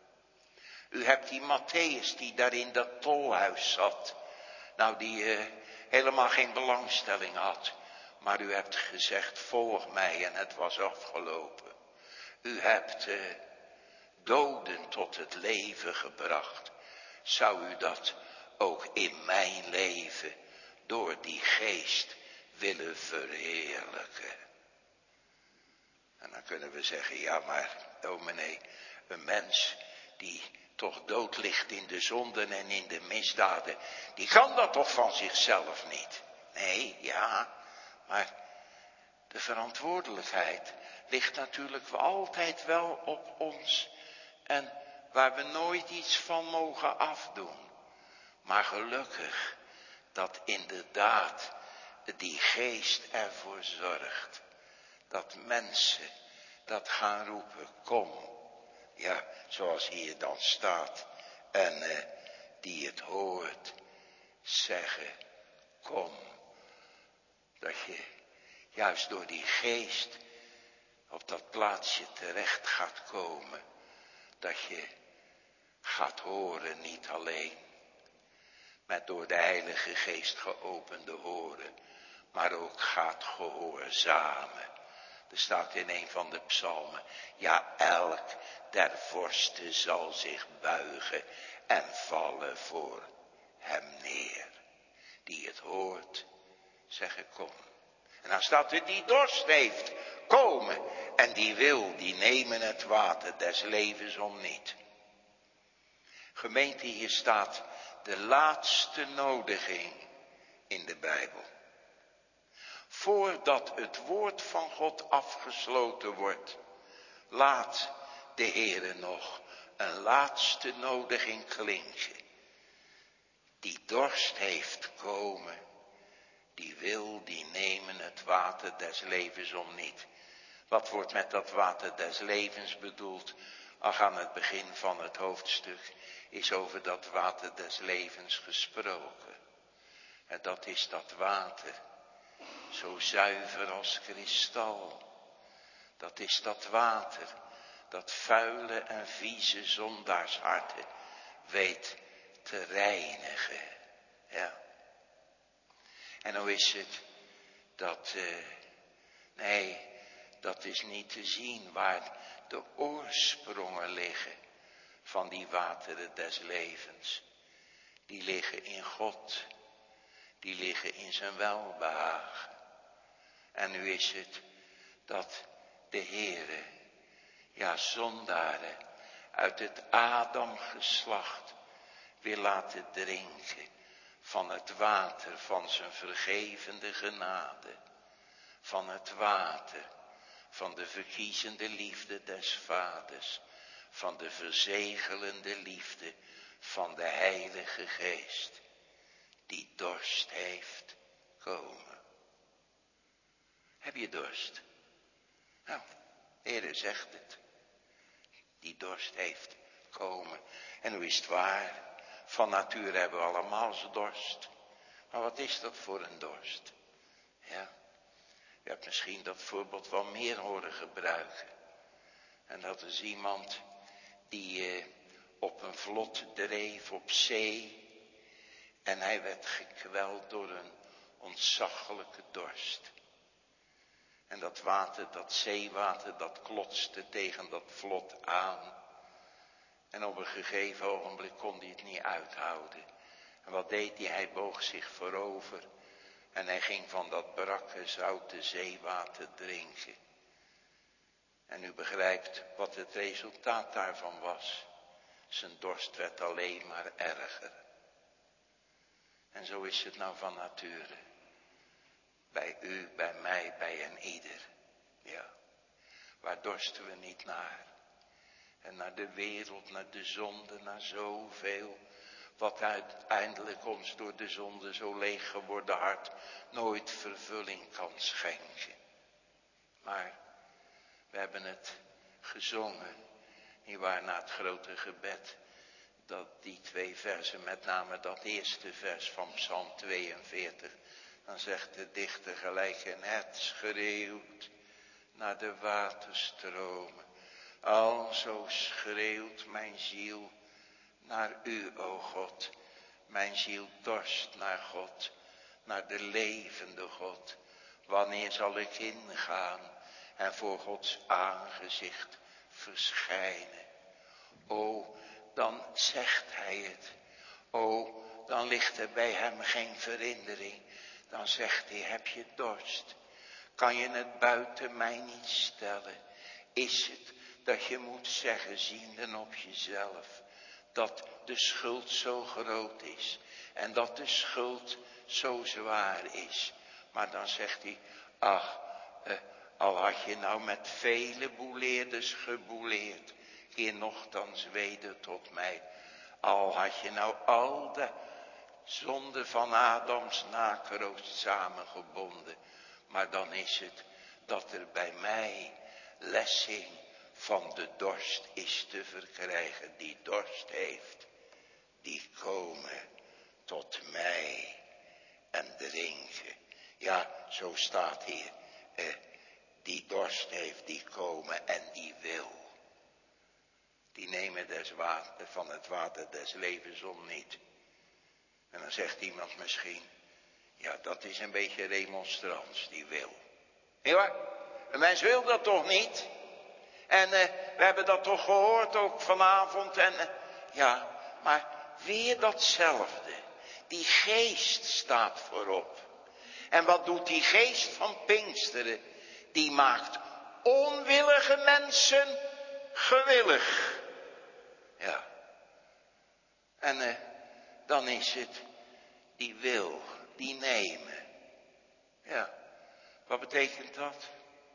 U hebt die Matthäus, die daar in dat tolhuis zat, nou die uh, helemaal geen belangstelling had. Maar u hebt gezegd, volg mij, en het was afgelopen. U hebt uh, doden tot het leven gebracht. Zou u dat ook in mijn leven door die geest willen verheerlijken? En dan kunnen we zeggen, ja maar, dominee, een mens die toch dood ligt in de zonden en in de misdaden, die kan dat toch van zichzelf niet? Nee, ja, maar de verantwoordelijkheid ligt natuurlijk altijd wel op ons en waar we nooit iets van mogen afdoen. Maar gelukkig dat inderdaad die geest ervoor zorgt dat mensen dat gaan roepen, kom. Ja, zoals hier dan staat. En uh, die het hoort zeggen, kom. Dat je juist door die geest op dat plaatsje terecht gaat komen. Dat je gaat horen, niet alleen met door de Heilige Geest geopende horen, maar ook gaat gehoorzamen. Er staat in een van de psalmen, ja, elk der vorsten zal zich buigen en vallen voor hem neer. Die het hoort, zeggen kom. En dan staat er, die dorst heeft, komen. En die wil, die nemen het water des levens om niet. Gemeente, hier staat de laatste nodiging in de Bijbel. Voordat het woord van God afgesloten wordt, laat de Heere nog een laatste nodiging klinken. Die dorst heeft komen, die wil, die nemen het water des levens om niet. Wat wordt met dat water des levens bedoeld? Ach, aan het begin van het hoofdstuk is over dat water des levens gesproken. En dat is dat water, zo zuiver als kristal. Dat is dat water, dat vuile en vieze zondaarsharten weet te reinigen. Ja. En hoe is het dat, uh, nee, dat is niet te zien waar de oorsprongen liggen van die wateren des levens. Die liggen in God, die liggen in zijn welbehagen. En nu is het dat de Heere, ja, zondaren uit het Adamgeslacht wil laten drinken van het water van zijn vergevende genade. Van het water van de verkiezende liefde des Vaders. Van de verzegelende liefde van de Heilige Geest. Die dorst heeft, komen. Heb je dorst? Nou, de Heer zegt het. Die dorst heeft, komen. En hoe is het waar? Van nature hebben we allemaal dorst. Maar wat is dat voor een dorst? Ja, je hebt misschien dat voorbeeld wel meer horen gebruiken. En dat is iemand die eh, op een vlot dreef op zee. En hij werd gekweld door een ontzaglijke dorst. En dat water, dat zeewater, dat klotste tegen dat vlot aan. En op een gegeven ogenblik kon hij het niet uithouden. En wat deed hij? Hij boog zich voorover. En hij ging van dat brakke, zoute zeewater drinken. En u begrijpt wat het resultaat daarvan was. Zijn dorst werd alleen maar erger. En zo is het nou van nature. Bij u, bij mij, bij een ieder. Ja. Waar dorsten we niet naar? En naar de wereld, naar de zonde, naar zoveel. Wat uiteindelijk ons door de zonde zo leeg geworden hart nooit vervulling kan schenken. Maar we hebben het gezongen. Nietwaar, na het grote gebed. Dat die twee versen, met name dat eerste vers van Psalm tweeënveertig. Dan zegt de dichter gelijk en het schreeuwt naar de waterstromen. Alzo schreeuwt mijn ziel naar u, o God. Mijn ziel dorst naar God, naar de levende God. Wanneer zal ik ingaan en voor Gods aangezicht verschijnen? O, dan zegt hij het. O, dan ligt er bij hem geen verhindering. Dan zegt hij, heb je dorst? Kan je het buiten mij niet stellen? Is het dat je moet zeggen, ziende op jezelf, dat de schuld zo groot is en dat de schuld zo zwaar is? Maar dan zegt hij, ach, eh, al had je nou met vele boeleerders geboeleerd, keer nochtans weder tot mij. Al had je nou al de zonde van Adams nakroost samengebonden, maar dan is het dat er bij mij lessing van de dorst is te verkrijgen. Die dorst heeft, die komen tot mij en drinken. Ja, zo staat hier. Eh, die dorst heeft, die komen en die wil. Die nemen des water, van het water des levens om niet. En dan zegt iemand misschien, ja, dat is een beetje remonstrans, die wil. Ja, een mens wil dat toch niet? En uh, we hebben dat toch gehoord ook vanavond. En uh, ja, maar weer datzelfde. Die geest staat voorop. En wat doet die geest van Pinksteren? Die maakt onwillige mensen gewillig. Ja. En uh, dan is het die wil, die nemen. Ja, wat betekent dat?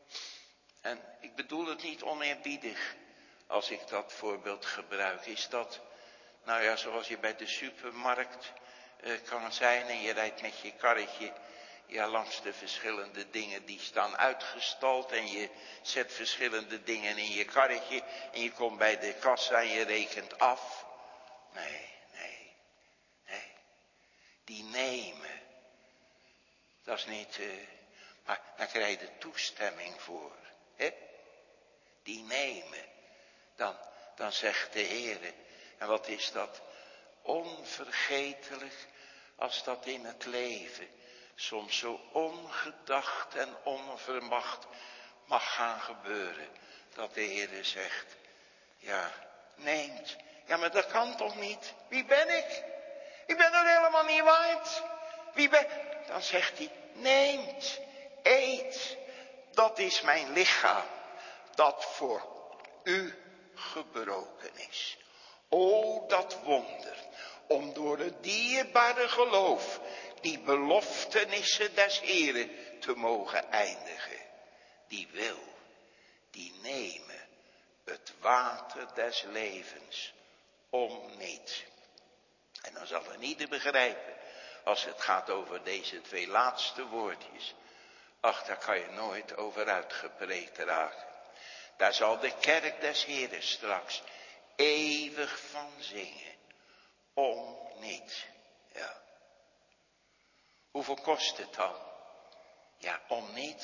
En ik bedoel het niet oneerbiedig als ik dat voorbeeld gebruik. Is dat, nou ja, zoals je bij de supermarkt uh, kan zijn en je rijdt met je karretje ja, langs de verschillende dingen die staan uitgestald en je zet verschillende dingen in je karretje en je komt bij de kassa en je rekent af. Nee, nee, nee. Die nemen. Dat is niet, uh, maar daar krijg je de toestemming voor. Hè? Die nemen. Dan, dan zegt de Heere. En wat is dat? Onvergetelijk als dat in het leven soms zo ongedacht en onverwacht mag gaan gebeuren. Dat de Heere zegt, ja, neemt. Ja, maar dat kan toch niet? Wie ben ik? Ik ben er helemaal niet waard. Wie ben... Dan zegt hij, neemt, eet. Dat is mijn lichaam, dat voor u gebroken is. O, dat wonder, om door het dierbare geloof die beloftenissen des Heeren te mogen eindigen. Die wil, die nemen het water des levens om niet. En dan zal er ieder begrijpen, als het gaat over deze twee laatste woordjes. Ach, daar kan je nooit over uitgepreekt raken. Daar zal de kerk des Heeren straks eeuwig van zingen. Om niet. Ja. Hoeveel kost het dan? Ja, om niet.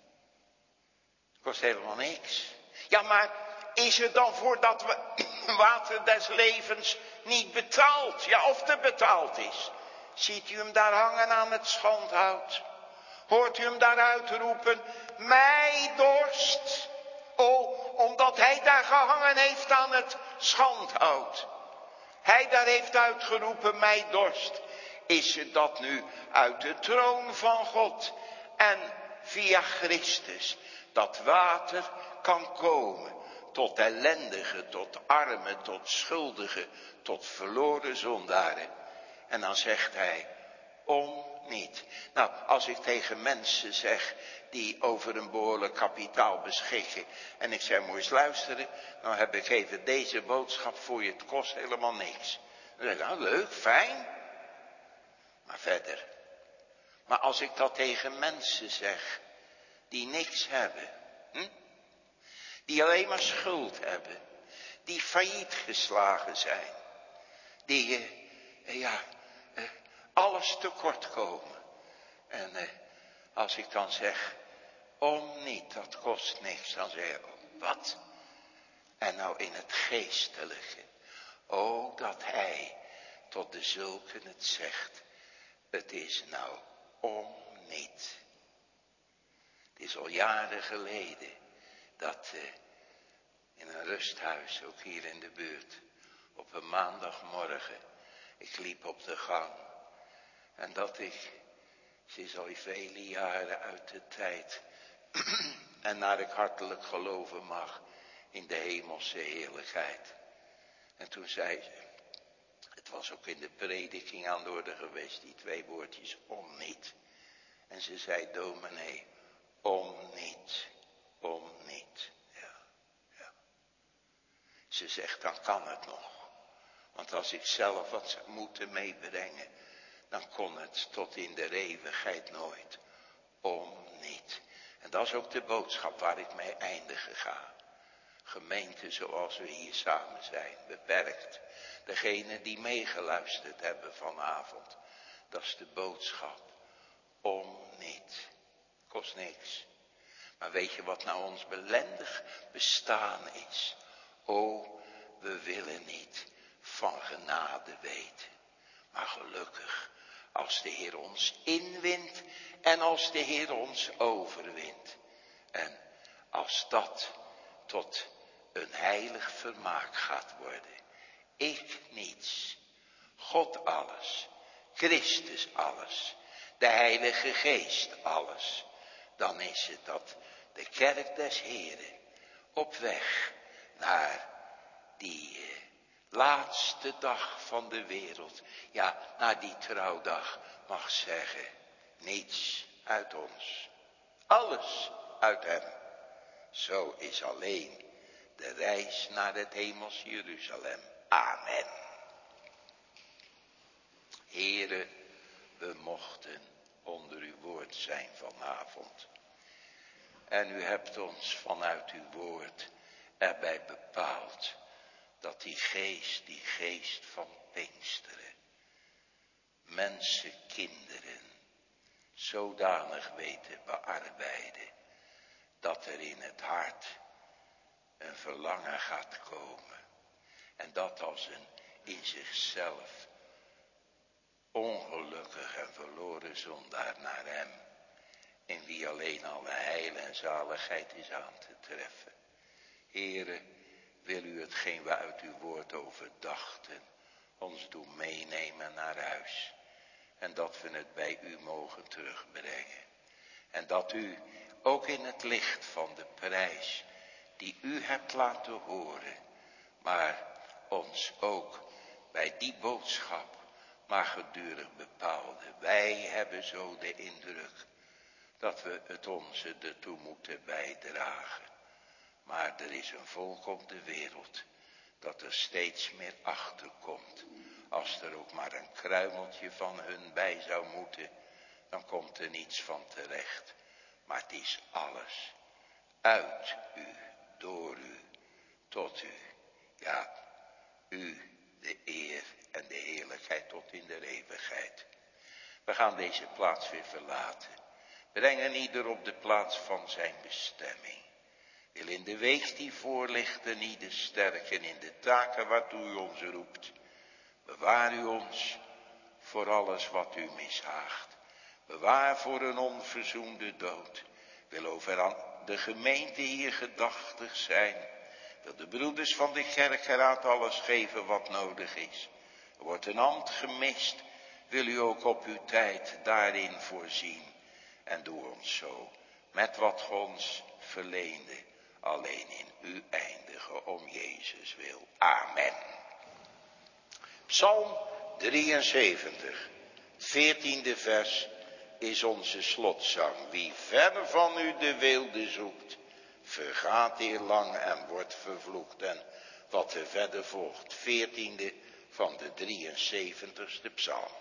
Kost helemaal niks. Ja, maar is het dan voor dat water des levens niet betaald? Ja, of het betaald is. Ziet u hem daar hangen aan het schandhout? Hoort u hem daar uitroepen, mij dorst. Oh, omdat hij daar gehangen heeft aan het schandhout. Hij daar heeft uitgeroepen, mij dorst. Is het dat nu uit de troon van God en via Christus dat water kan komen tot ellendigen, tot armen, tot schuldigen, tot verloren zondaren. En dan zegt hij, om niet. Nou, als ik tegen mensen zeg die over een behoorlijk kapitaal beschikken. En ik zeg, moet je eens luisteren. Nou heb ik even deze boodschap voor je. Het kost helemaal niks. Dan zeg ik, nou leuk, fijn. Maar verder. Maar als ik dat tegen mensen zeg. Die niks hebben. Hm? Die alleen maar schuld hebben. Die failliet geslagen zijn. Die, uh, ja, uh, alles tekort komen. En uh, als ik dan zeg, om niet, dat kost niks. Dan zeg je, oh, wat? En nou in het geestelijke. Oh, dat hij tot de zulken het zegt. Het is nou om niet. Het is al jaren geleden dat uh, in een rusthuis, ook hier in de buurt, op een maandagmorgen, ik liep op de gang. En dat ik, ze is al vele jaren uit de tijd, en naar ik hartelijk geloven mag in de hemelse heerlijkheid. En toen zei ze, het was ook in de prediking aan de orde geweest, die twee woordjes, om niet. En ze zei, dominee, om niet, om niet. Ja, ja. Ze zegt, dan kan het nog. Want als ik zelf wat zou moeten meebrengen, dan kon het tot in de eeuwigheid nooit. Om niet. En dat is ook de boodschap waar ik mee eindigen ga. Gemeente zoals we hier samen zijn, beperkt. Degene die meegeluisterd hebben vanavond, dat is de boodschap. Om niet. Kost niks. Maar weet je wat nou ons belendig bestaan is? O, we willen niet van genade weten. Maar gelukkig, als de Heer ons inwint en als de Heer ons overwint. En als dat tot een heilig vermaak gaat worden. Ik niets, God alles, Christus alles, de Heilige Geest alles. Dan is het dat de kerk des Heren op weg naar die uh, laatste dag van de wereld, ja, naar die trouwdag mag zeggen, niets uit ons, alles uit hem. Zo is alleen de reis naar het hemels Jeruzalem. Amen. Here, we mochten onder uw woord zijn vanavond. En u hebt ons vanuit uw woord erbij bepaald dat die geest, die geest van Pinksteren, mensen, kinderen, zodanig weten bearbeiden, dat er in het hart een verlangen gaat komen. En dat als een in zichzelf ongelukkig en verloren zondaar naar hem, in wie alleen alle heil en zaligheid is aan te treffen. Heere, wil u hetgeen we uit uw woord overdachten, ons doen meenemen naar huis. En dat we het bij u mogen terugbrengen. En dat u ook in het licht van de prijs die u hebt laten horen, maar ons ook bij die boodschap maar gedurig bepaalde. Wij hebben zo de indruk dat we het onze ertoe moeten bijdragen. Maar er is een volk op de wereld dat er steeds meer achter komt. Als er ook maar een kruimeltje van hun bij zou moeten, dan komt er niets van terecht. Maar het is alles uit u, door u, tot u. Ja, u de eer en de heerlijkheid tot in de eeuwigheid. We gaan deze plaats weer verlaten. Brengen ieder op de plaats van zijn bestemming. Wil in de weeg die voor ligt en ieder sterken in de taken waartoe u ons roept. Bewaar u ons voor alles wat u mishaagt. Bewaar voor een onverzoende dood. Wil over aan de gemeente hier gedachtig zijn. Wil de broeders van de kerkeraad alles geven wat nodig is. Er wordt een ambt gemist. Wil u ook op uw tijd daarin voorzien. En doe ons zo met wat ge ons verleende. Alleen in u eindigen om Jezus wil. Amen. Psalm drieënzeventig, veertiende vers is onze slotzang. Wie ver van u de weelde zoekt, vergaat eerlang en wordt vervloekt. En wat er verder volgt, veertiende van de drieënzeventigste psalm.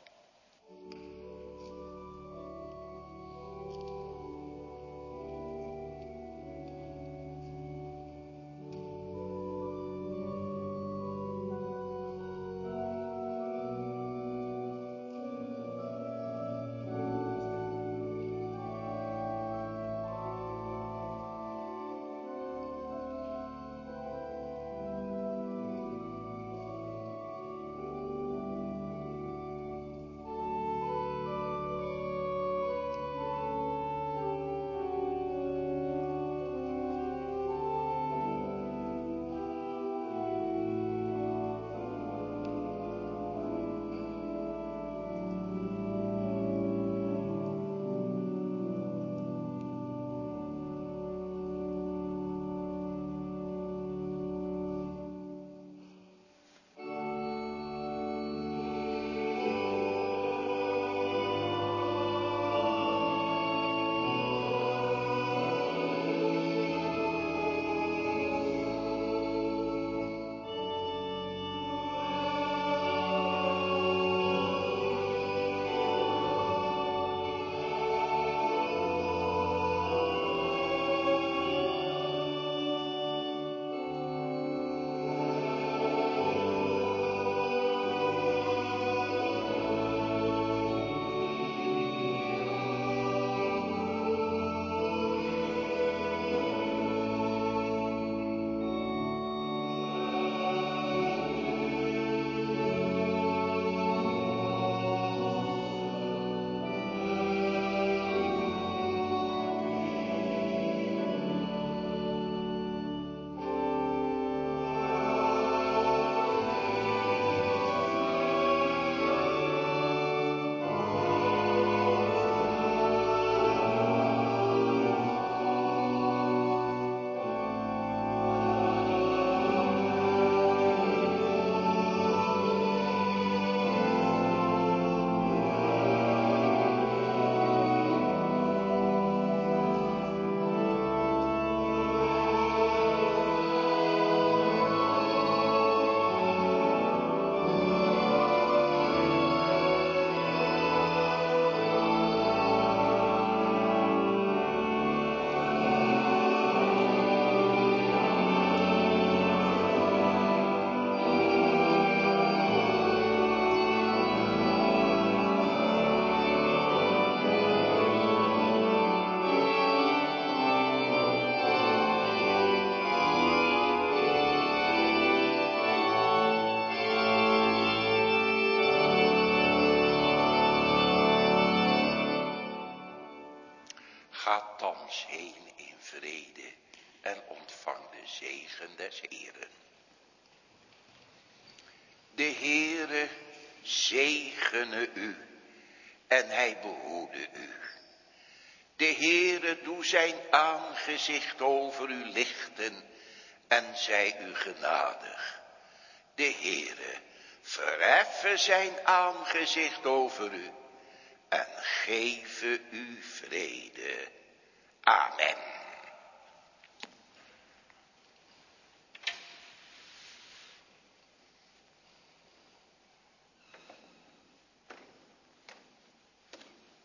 Ga thans heen in vrede en ontvang de zegen des Heeren. De Heere zegene u en hij behoede u. De Heere doe zijn aangezicht over u lichten en zij u genadig. De Heere verheffe zijn aangezicht over u en geven u vrede. Amen.